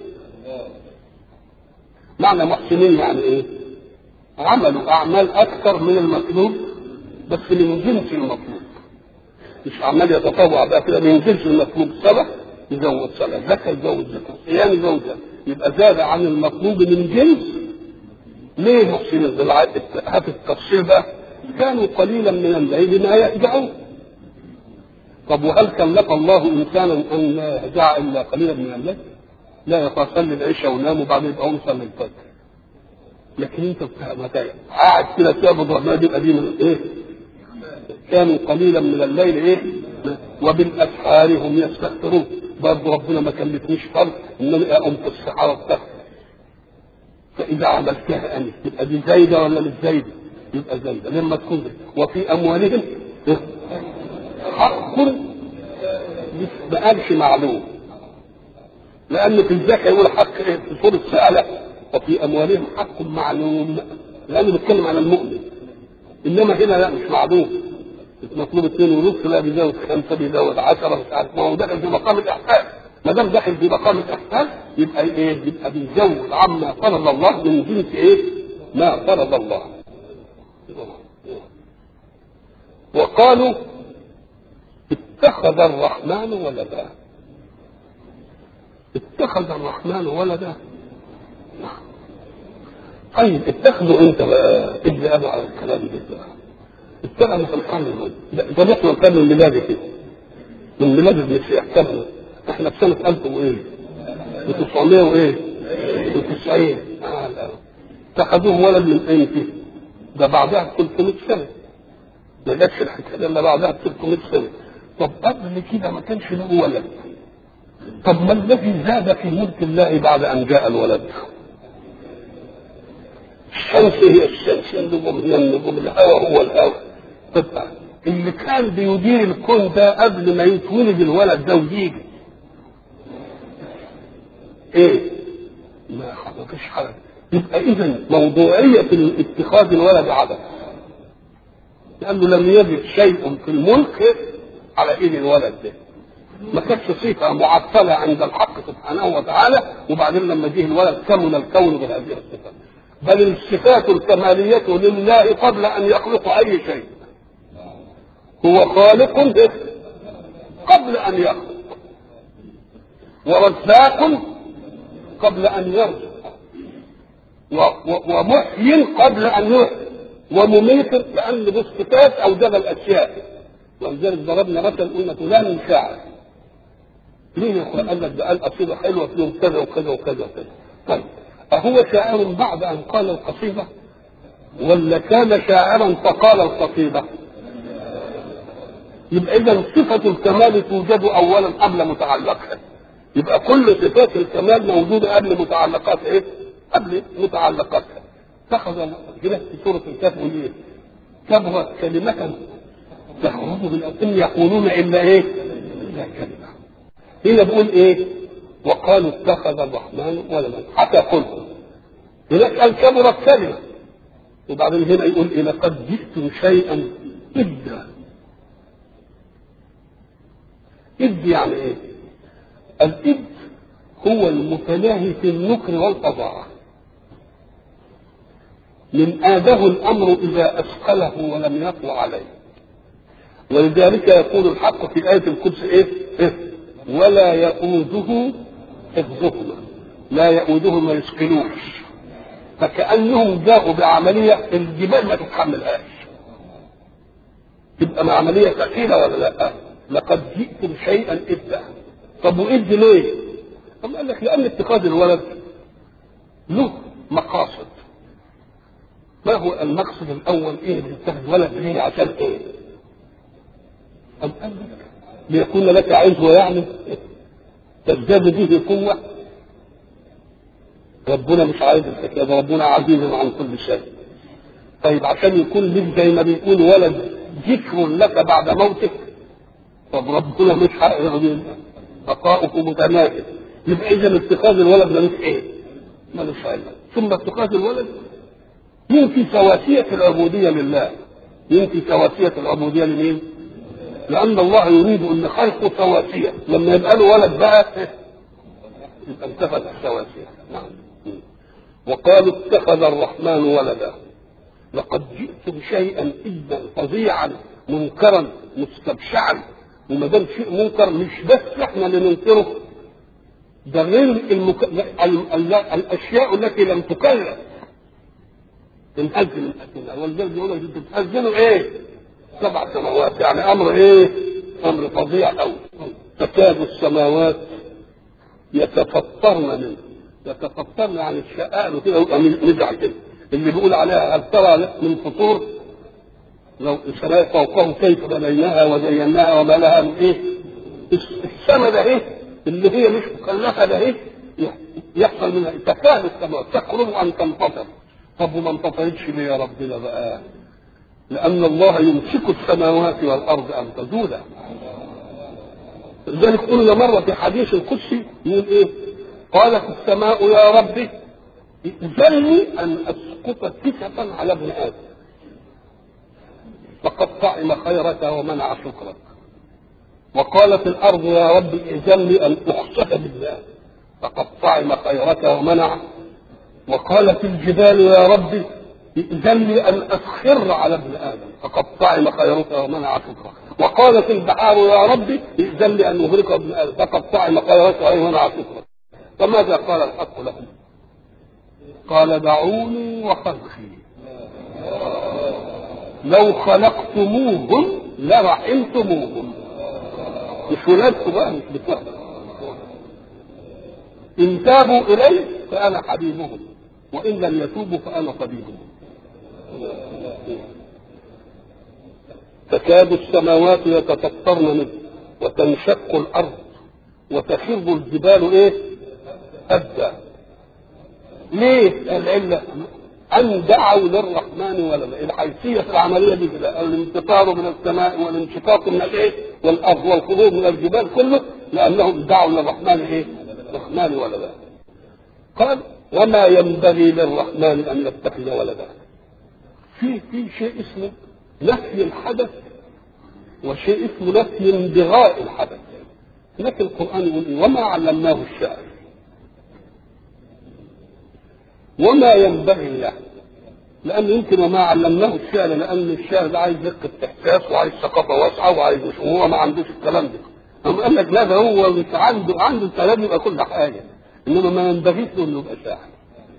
معنى محسنين يعني إيه؟ عملوا أعمال أكثر من المطلوب بس من جنس المطلوب، مش أعمال يتطوع بقى كده من جنس المطلوب. صلاة يزود صلاة، زكاة يزود زكاة، صيام يزود زكاة، يبقى زاد عن المطلوب من جنس. ليه محسنين؟ هات التفسير بقى: كانوا قليلا من الليل ما يهجعون. طب وهل كلف الله انسانا ان لا يهجع الا قليلا من الليل؟ لا يصلي العشاء ونام وبعدين يبقى يصلي الفجر. لكن انت قاعد كده تعبد ربنا، دي قديم ايه؟ كانوا قليلا من الليل ايه؟ وبالاسحار هم يستغفرون. برضه ربنا ما كلفنيش فرض انني اقوم في الصحراء استغفر. فاذا عملتها انت تبقى دي زايده ولا مش زايده؟ يبقى زايده لما تكون زايدة. وفي اموالهم حق ما قالش معلوم، لان في الزكاه يقول حق ايه؟ في سوره سألة: وفي اموالهم حق معلوم، لانه بيتكلم عن المؤمن. انما هنا لا، مش معلوم. مطلوب 2.5، لا بيزود 5، بيزود 10، مش عارف. ما هو داخل في مقام الاحسان. ما دام داخل في مقام الاحسان يبقى ايه؟ يبقى بيزود عما فرض الله من جنس ايه؟ ما فرض الله. وقالوا اتخذ الرحمن ولدا. اتخذ الرحمن ولدا. طيب اتخذوا انت بقى ادي ابو على الكلام ده بقى. اتخذوا في القرن ده نحن القرن الميلادي كده، من ميلاد ابن الشيخ كامل. احنا في سنه 1000 وايه؟ و900 وايه؟ و90. اتخذوه ولد من اين فيه؟ ده بعدها 300 سنه. ما جاتش الحكايه الا بعدها 300 سنه. طب قبل كده ما كانش له ولد. طب ما الذي زاد في ملك الله بعد ان جاء الولد؟ الشمس هي الشمس، النجوم هي النجوم، الهواء هو الهواء. طب اللي كان بيدير الكون ده قبل ما يتولد الولد ده ويجي ايه؟ ما فيش حاجه. يبقى اذا موضوعيه اتخاذ الولد عدم، لانه لم يجد شيء في الملك على ايد الولد ده. ما كانتش صفه معطله عند الحق سبحانه وتعالى، وبعدين لما جه الولد كمل الكون بهذه الصفات. بل الصفات الكماليه لله قبل ان يخلق اي شيء. هو خالق قبل ان يخلق، ورزاق قبل ان يرزق، ومحيي قبل ان يحيي، ومميت، لان بالصفات اوجد الاشياء. ولذلك ضربنا مثلا قلنا فلان شاعر. ليه يا اخوان؟ قال لك ده قال قصيده حلوه فيهم كذا وكذا وكذا وكذا. طيب اهو شاعر بعد ان قال القصيده ولا كان شاعرا فقال القصيده؟ يبقى اذا صفه الكمال توجد اولا قبل متعلقها. يبقى كل صفات الكمال موجوده قبل متعلقات ايه؟ قبل متعلقاتها. اتخذ جلست في سوره الكهف ايه؟ كبرت كلمه تخرج من ان يقولون الا ايه؟ الا كلمه. هنا بيقول ايه؟ وقالوا اتخذ الرحمن ولدا. حتى قلت هناك قال كبرت كلمه، وبعدين هنا يقول إيه؟ لقد جئتم شيئا إدا. إد يعني ايه؟ الإد هو المتناهي في النكر والفظاعه. من آده الأمر إذا أثقله ولم يطلع عليه. ولذلك يقول الحق في آية القدس إيه؟ ولا يؤوده حفظهما. لا يؤوده ما يثقلوش، فكأنهم جاءوا بعملية الجبال ما تتحملهاش. تبقى عملية ثقيلة ولا لا؟ لقد جئتم شيئا إدا. طب وإد ليه؟ طب قال لك لأن اتخاذ الولد له مقاصد. ما هو المقصد الأول؟ إيه بتتخذ ولد ليه؟ عشان إيه؟ أم قال لك ليكون لك عز ويعني تزداد به قوة. ربنا مش عايز الحكاية، ربنا عزيز عن كل شيء. طيب عشان يكون لك زي ما بيقول ولد ذكر لك بعد موتك، طب ربنا مش عايز بقاؤه متماثل. يبقى إذا اتخاذ الولد ملوش إيه؟ ملوش علة. ثم اتخاذ الولد ينفي سواسية العبودية لله. ينفي سواسية العبودية لمين؟ لأن الله يريد أن خلقه سواسية. لما يبقى له ولد بقى يبقى انتفت السواسية. نعم. وقالوا اتخذ الرحمن ولدا. لقد جئتم شيئا إدا فظيعا منكرا مستبشعا. وما دام شيء منكر مش بس احنا اللي ننكره، ده غير الاشياء التي لم تكلف تنهزم من أسنان. والجلد يقول لك تنهزموا ايه؟ 7 سماوات. يعني امر ايه؟ امر فظيع قوي. تكاد السماوات يتفطرن منه. يتفطرن عن الشقاء وكده ويبقى نزع كده. اللي بيقول عليها هل ترى من فطور؟ لو السماء فوقهم كيف بنيناها وزيناها وما لها من ايه؟ السماء ده ايه؟ اللي هي مش مكلفه ده ايه؟ يحصل منها تكاد السماء تقرب ان تنفطر. طب وما انفطرتش ليه يا ربنا بقى؟ لان الله يمسك السماوات والارض ان تزولا. لذلك قلنا مره في حديث القدسي يقول ايه؟ قالت السماء يا ربي ائذن لي ان اسقط كسفا على ابن ادم فقد طعم خيرك ومنع شكرك. وقالت الارض يا رب ائذن لي ان اخسف بالله فقد طعم خيرك ومنع. وقالت الجبال يا رب ائذن لي ان اسخر على ابن ادم فقد طعم خيرك ومنع شكرك. وقالت البحار يا رب ائذن لي ان اغرق ابن ادم فقد طعم خيرك ومنع شكرك. فماذا قال الحق لهم؟ قال دعوني وخلقي لو خلقتموهم لرحمتموهم. مش ولادكم بقى، مش بتوعكم. إن تابوا إلي فأنا حبيبهم وإن لم يتوبوا فأنا طبيبهم. تكاد السماوات يتفطرن منه وتنشق الأرض وتخر الجبال إيه؟ أبدا. ليه العلة؟ أن دعوا للرحمن ولدا. الحيثية في العملية دي كده الانتقار من السماء والانشقاق من الإيه؟ والأرض والخروج من الجبال كله لأنهم دعوا للرحمن إيه؟ الرحمن ولدا. قال وما ينبغي للرحمن أن يتخذ ولدا. في شيء اسمه نفي الحدث وشيء اسمه نفي انبغاء الحدث. لكن القرآن يقول وما علمناه الشعر وما ينبغي له. لأن يمكن وما علمناه الشعر لأن الشعر ده عايز دقة إحساس وعايز ثقافة واسعة وعايز مش هو ما عندوش الكلام ده. أما قال لك لا ده هو مش عنده الكلام يبقى كل حاجة، إنما ما ينبغيش له إنه يبقى شاعر.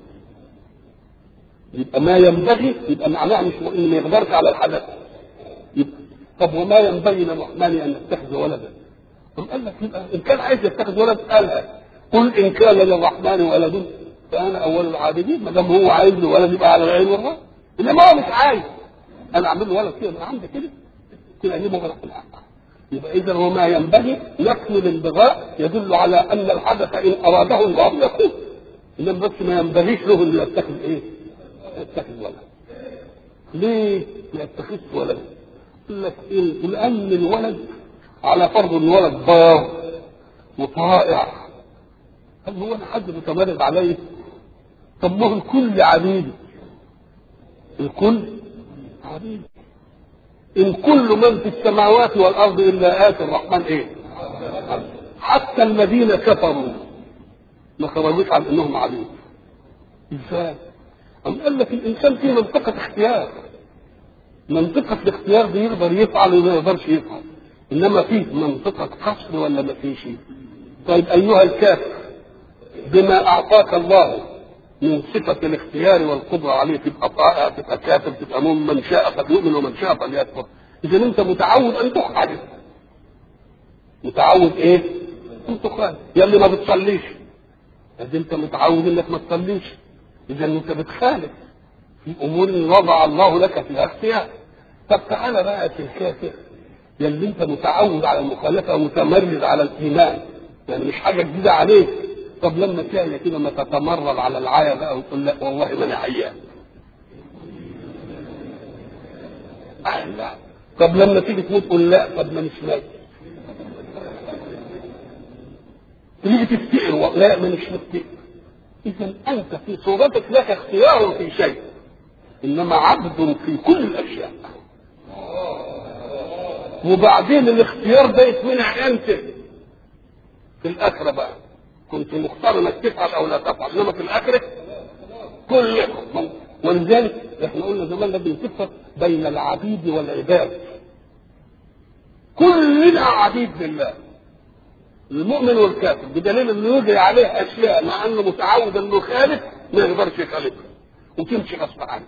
يبقى ما ينبغي يبقى معناه مش إنه ما يقدرش على الحدث. يبقى طب وما ينبغي للرحمن أن يتخذ ولدا. طب قال لك يبقى إن كان عايز يتخذ ولد قالها قل إن كان للرحمن ولد فأنا أول العابدين. ما دام هو عايز له ولد يبقى على العين والرأس. إنما هو مش عايز أنا أعمل له ولد كده من عندي كده أجيبه غلط الحق. يبقى إذا وما ينبغي نقل الانبغاء يدل على أن الحدث إن أراده الله يكون. إنما بس ما ينبغيش له أن يتخذ إيه؟ يتخذ ولد. ليه ما يتخذش ولد؟ يقول لك لأن الولد على فرض أن الولد بار وطائع. هل هو أنا حد متمرد عليه؟ طب ما هو الكل عبيد. الكل عبيد. إن كل من في السماوات والأرض إلا آتي الرحمن إيه؟ حتى الذين كفروا ما خرجوش عن إنهم عبيد. إزاي؟ أم قال لك الإنسان في منطقة اختيار. منطقة الاختيار دي يقدر يفعل وما يقدرش يفعل. انما فيه منطقه قصر ولا ما فيش؟ طيب ايها الكافر، بما اعطاك الله من صفه الاختيار والقدره عليه تبقى طائع، تبقى كافر، تبقى مؤمن، من شاء فليؤمن ومن شاء فليكفر. اذا انت متعود ان تخالف. متعود ايه؟ ان تخالف. يا اللي ما بتصليش، اذا انت متعود انك ما تصليش، اذا انت بتخالف في امور وضع الله لك فيها اختيار. طب تعالى بقى في الكافر، يا اللي انت متعود على المخالفه ومتمرد على الايمان، يعني مش حاجه جديده عليك. طب لما تلاقي كده ما تتمرد على العايه بقى وتقول لا والله ما انا عيان. لا. طب لما تيجي تموت تقول لا، طب ما مش ميت. تيجي تفتقر لا ما مش مفتقر. اذا انت في صورتك لك اختيار في شيء، انما عبد في كل الاشياء. وبعدين الاختيار ده يتمنع انت في الاخره بقى. كنت مختار انك تفعل او لا تفعل، انما في الاخره كلكم. ولذلك احنا قلنا زمان لازم تفرق بين العبيد والعباد. كلنا عبيد لله، المؤمن والكافر، بدليل انه يجري عليه اشياء مع انه متعود انه يخالف ما يقدرش يخالفها وتمشي غصب عنه.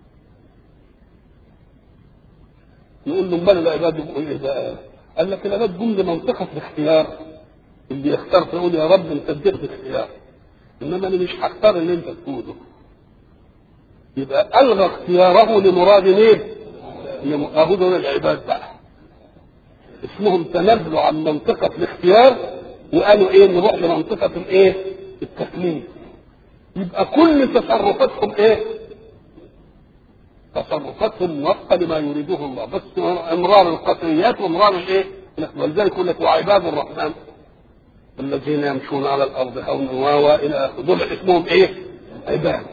نقول له امال العباد يقول ايه بقى؟ قال لك العباد جم لمنطقه الاختيار، اللي يختار يقول يا رب انت اديت الاختيار، انما انا مش هختار اللي انت تقوله. يبقى الغى اختياره لمراد مين؟ لمؤاخذه العباد بقى. اسمهم تنازلوا عن منطقه الاختيار وقالوا ايه؟ نروح لمنطقه الايه؟ التكليف. يبقى كل تصرفاتهم ايه؟ تصرفاتهم موفقه لما يريده الله، بس امرار القطريات وامرار الايه؟ ولذلك يقول لك وعباد الرحمن الذين يمشون على الارض هونا والى اخره، دول اسمهم ايه؟ عباد.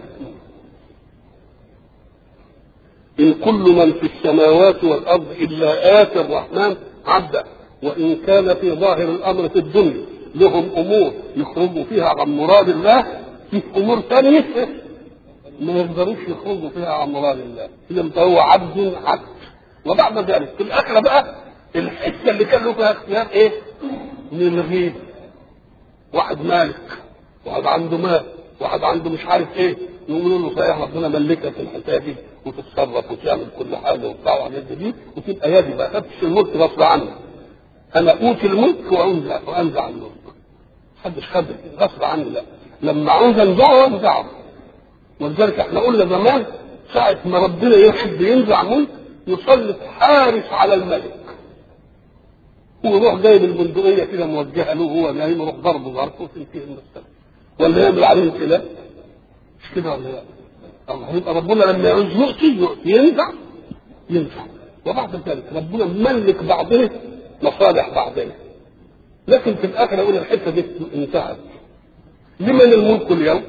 ان كل من في السماوات والارض الا اتي الرحمن عبدا. وان كان في ظاهر الامر في الدنيا لهم امور يخرجوا فيها عن مراد الله، في امور ثانيه ما يقدروش يخرجوا فيها عن مراد الله. اذا فهو عبد عبد. وبعد ذلك في الاخره بقى الحته اللي كان له فيها اختيار ايه؟ نلغيه. واحد مالك، واحد عنده مال، واحد عنده مش عارف ايه، يقولوا له صحيح ربنا ملكك في الحكايه دي وتتصرف وتعمل كل حاجه وبتاع وحاجات دي، وتبقى يدي بقى خدتش الملك غصب عنك. انا اوتي الملك وانزع الملك. محدش خد غصب عني، لا، لما عاوز انزعه. ولذلك احنا قلنا زمان ساعه ما ربنا يحب ينزع ملك يسلط حارس على الملك، ويروح جايب البندقيه كده موجهه له، هو نايم يروح ضربه ظرفه وتنتهي المساله. ولا يعمل عليه انقلاب؟ مش كده ولا لا؟ الله يبقى ربنا لما يعوز يؤتي ينزع. وبعد ذلك ربنا ملك بعضه مصالح بعضه. لكن في الاخر يقول الحته دي انتهت. لمن الملك اليوم؟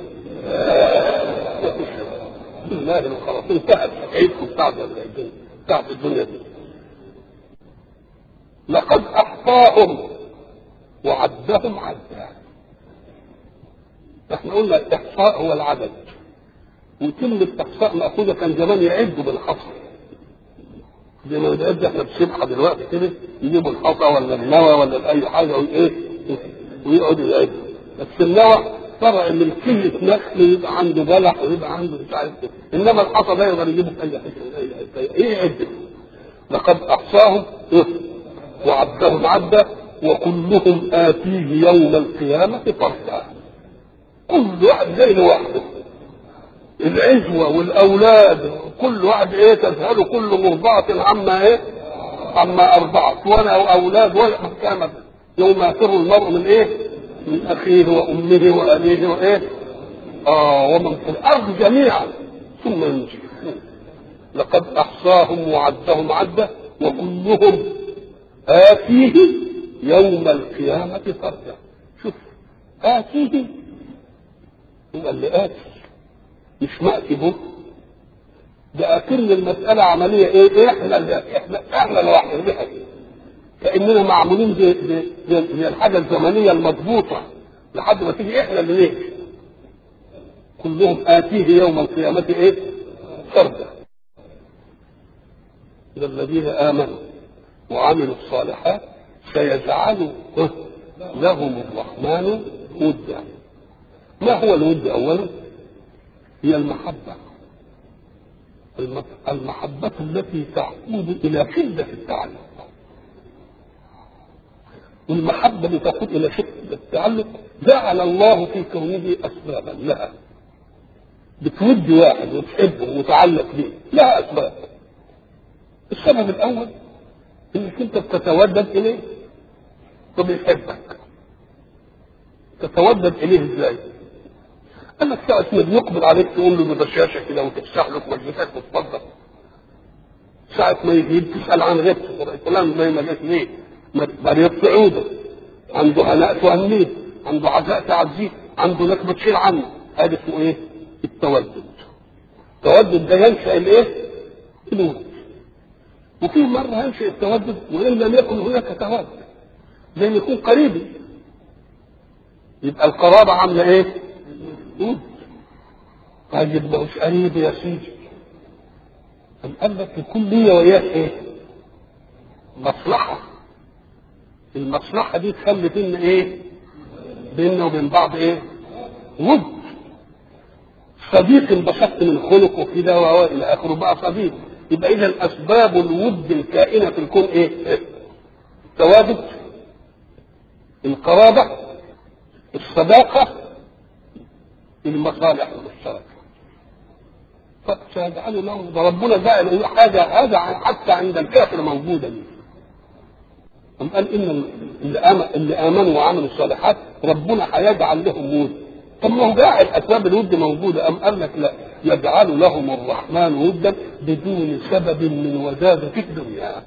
لله خلاص انتهت عيدكم بتاعت الدنيا دي. لقد احصاهم وعدهم عدا. احنا قلنا الاحصاء هو العدد، وكلمة احصاء مأخوذة كان زمان يعدوا بالحصر، زي ما بنعد احنا بسبحة دلوقتي كده، يجيبوا الحصى ولا النوى ولا اي حاجة وايه ويقعدوا يعدوا. بس النوى فرع من كلمة نخل يبقى عنده بلح ويبقى عنده مش عارف ايه، انما الحصى ده يقدر يجيبه في اي حته. ايه يعد؟ لقد احصاهم وعدهم عدا وكلهم آتيه يوم القيامة فردا. كل واحد زي لوحده، العزوة والأولاد كل واحد إيه تذهل كل مرضعة عما أرضعت، ولا أولاد ولا محكمة. يوم يفر المرء من إيه؟ من أخيه وأمه وأبيه وإيه؟ ومن في الأرض جميعا ثم ينجي. لقد أحصاهم وعدهم عدا وكلهم آتيه يوم القيامة فردا. شوف آتيه هو اللي آتي، مش مأتي به. ده أكن المسألة عملية إيه؟ إحنا لوحدنا كأننا معمولين زي الحاجة الزمنية المضبوطة لحد ما تيجي إحنا اللي نيجي. كلهم آتيه يوم القيامة فردا. الذين آمنوا وعملوا الصالحات سيجعل لهم الرحمن ودا. ما هو الود أولا؟ هي المحبة، المحبة التي تعود إلى شدة التعلق، والمحبة التي تقود إلى شدة التعلق جعل الله في كونه أسبابا لها. بتود واحد وتحبه ومتعلق به لها أسباب. السبب الأول إنك أنت بتتودد إليه وبيحبك. تتودد إليه إزاي؟ أنك ساعة ما يقبل عليك تقول له ببشاشة كده وتفسح له في مجلسك وتفضل. ساعة ما يجي تسأل عن غيبته فلان زي ما جات ليه؟ مريض صعوده، عنده هناء تهنيه، عنده عزاء تعزيه، عنده نكبة تشيل عنه. هذا اسمه إيه؟ التودد. التودد ده ينشأ الإيه؟ الود. وفي مرة ينشأ التودد وإن لم يكن هناك تودد، زي ما يكون قريبي يبقى القرابة عاملة إيه؟ طيب ما هوش قريب يا سيدي. قال لك يكون ليا وياك ايه؟ مصلحة. المصلحة دي تخلي بينا ايه؟ بيننا وبين بعض ايه؟ ود. صديق انبسطت من خلقه كده والى اخره بقى صديق. يبقى اذا اسباب الود الكائنة في الكون ايه؟ التوابد، القرابة، الصداقة، المصالح المشتركة. فسيجعل لهم ده ربنا جعل حاجة هذا حتى عند الكافر موجودة دي. قال إن اللي آمنوا وعملوا الصالحات ربنا هيجعل لهم ود. طب ما هو جاعل أسباب الود موجودة. قال لك لا، يجعل لهم الرحمن ودا بدون سبب من ودادة في الدنيا.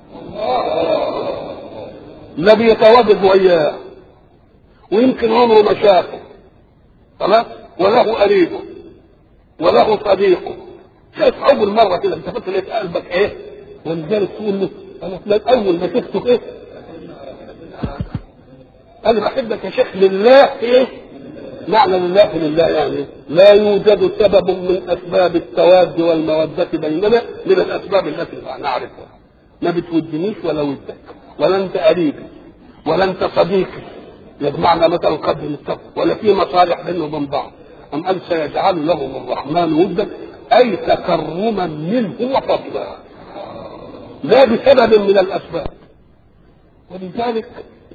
لا بيتواجد وياه ويمكن عمره ما شافه خلاص، وله قريبه وله صديقه. شايف اول مره كده انت فكرت لقيت قلبك ايه؟ ولذلك تقول له انا فلان اول ما شفته ايه؟ انا بحبك يا شيخ لله. ايه معنى لله يعني لا يوجد سبب من اسباب التواد والموده بيننا من الاسباب التي نعرفها. ما بتودنيش ولا ودك ولا انت قريبي ولا انت صديقي يجمعنا مثلا قدر التقوى ولا في مصالح بيننا وبين بعض. أم قال سيجعل لهم الرحمن ودا أي تكرما منه وفضلا لا بسبب من الأسباب. ولذلك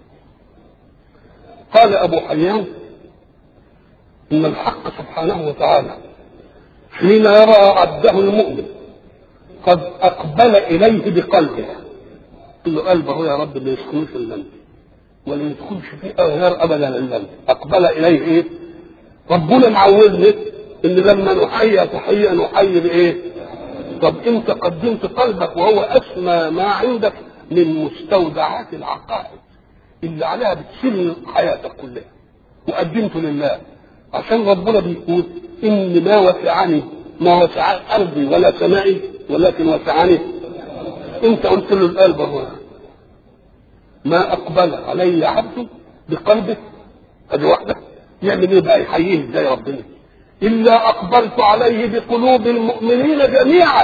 قال أبو حيان إن الحق سبحانه وتعالى حين يرى عبده المؤمن قد أقبل إليه بقلبه، قل له قلبه يا رب ما يسكنوش إلا أنت ولا يدخلش فيه غير أبدا إلا أنت. أقبل إليه إيه؟ ربنا معودنا ان لما نحيي تحيه نحيي بايه؟ طب انت قدمت قلبك وهو اسمى ما عندك من مستودعات العقائد اللي عليها بتسلم حياتك كلها وقدمته لله، عشان ربنا بيقول ان ما وسع ارضي ولا سمائي ولكن وسعني. انت قلت له القلب هو ما اقبل علي عبده بقلبه ادي واحده. يعمل ايه بقى؟ يحييه ازاي ربنا؟ الا اقبلت عليه بقلوب المؤمنين جميعا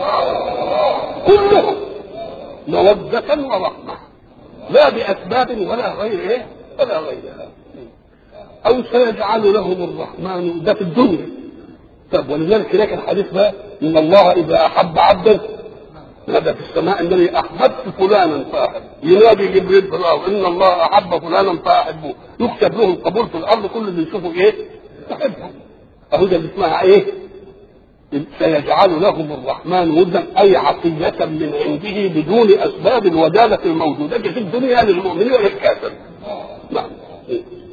كلهم موده ورحمه لا باسباب ولا غير ايه ولا غيرها. او سيجعل لهم الرحمن ده في الدنيا. طب ولذلك هناك الحديث بقى ان الله اذا احب عبدا نادى في السماء انني احببت فلانا فاحب. ينادي جبريل بالله ان الله احب فلانا فاحبه. يكتب له القبول في الارض كل اللي يشوفه ايه؟ يحبه. اهو ده اللي اسمها ايه؟ سيجعل لهم الرحمن ودا اي عطيه من عنده بدون اسباب الوداده الموجوده في الدنيا للمؤمنين وللكافر. نعم.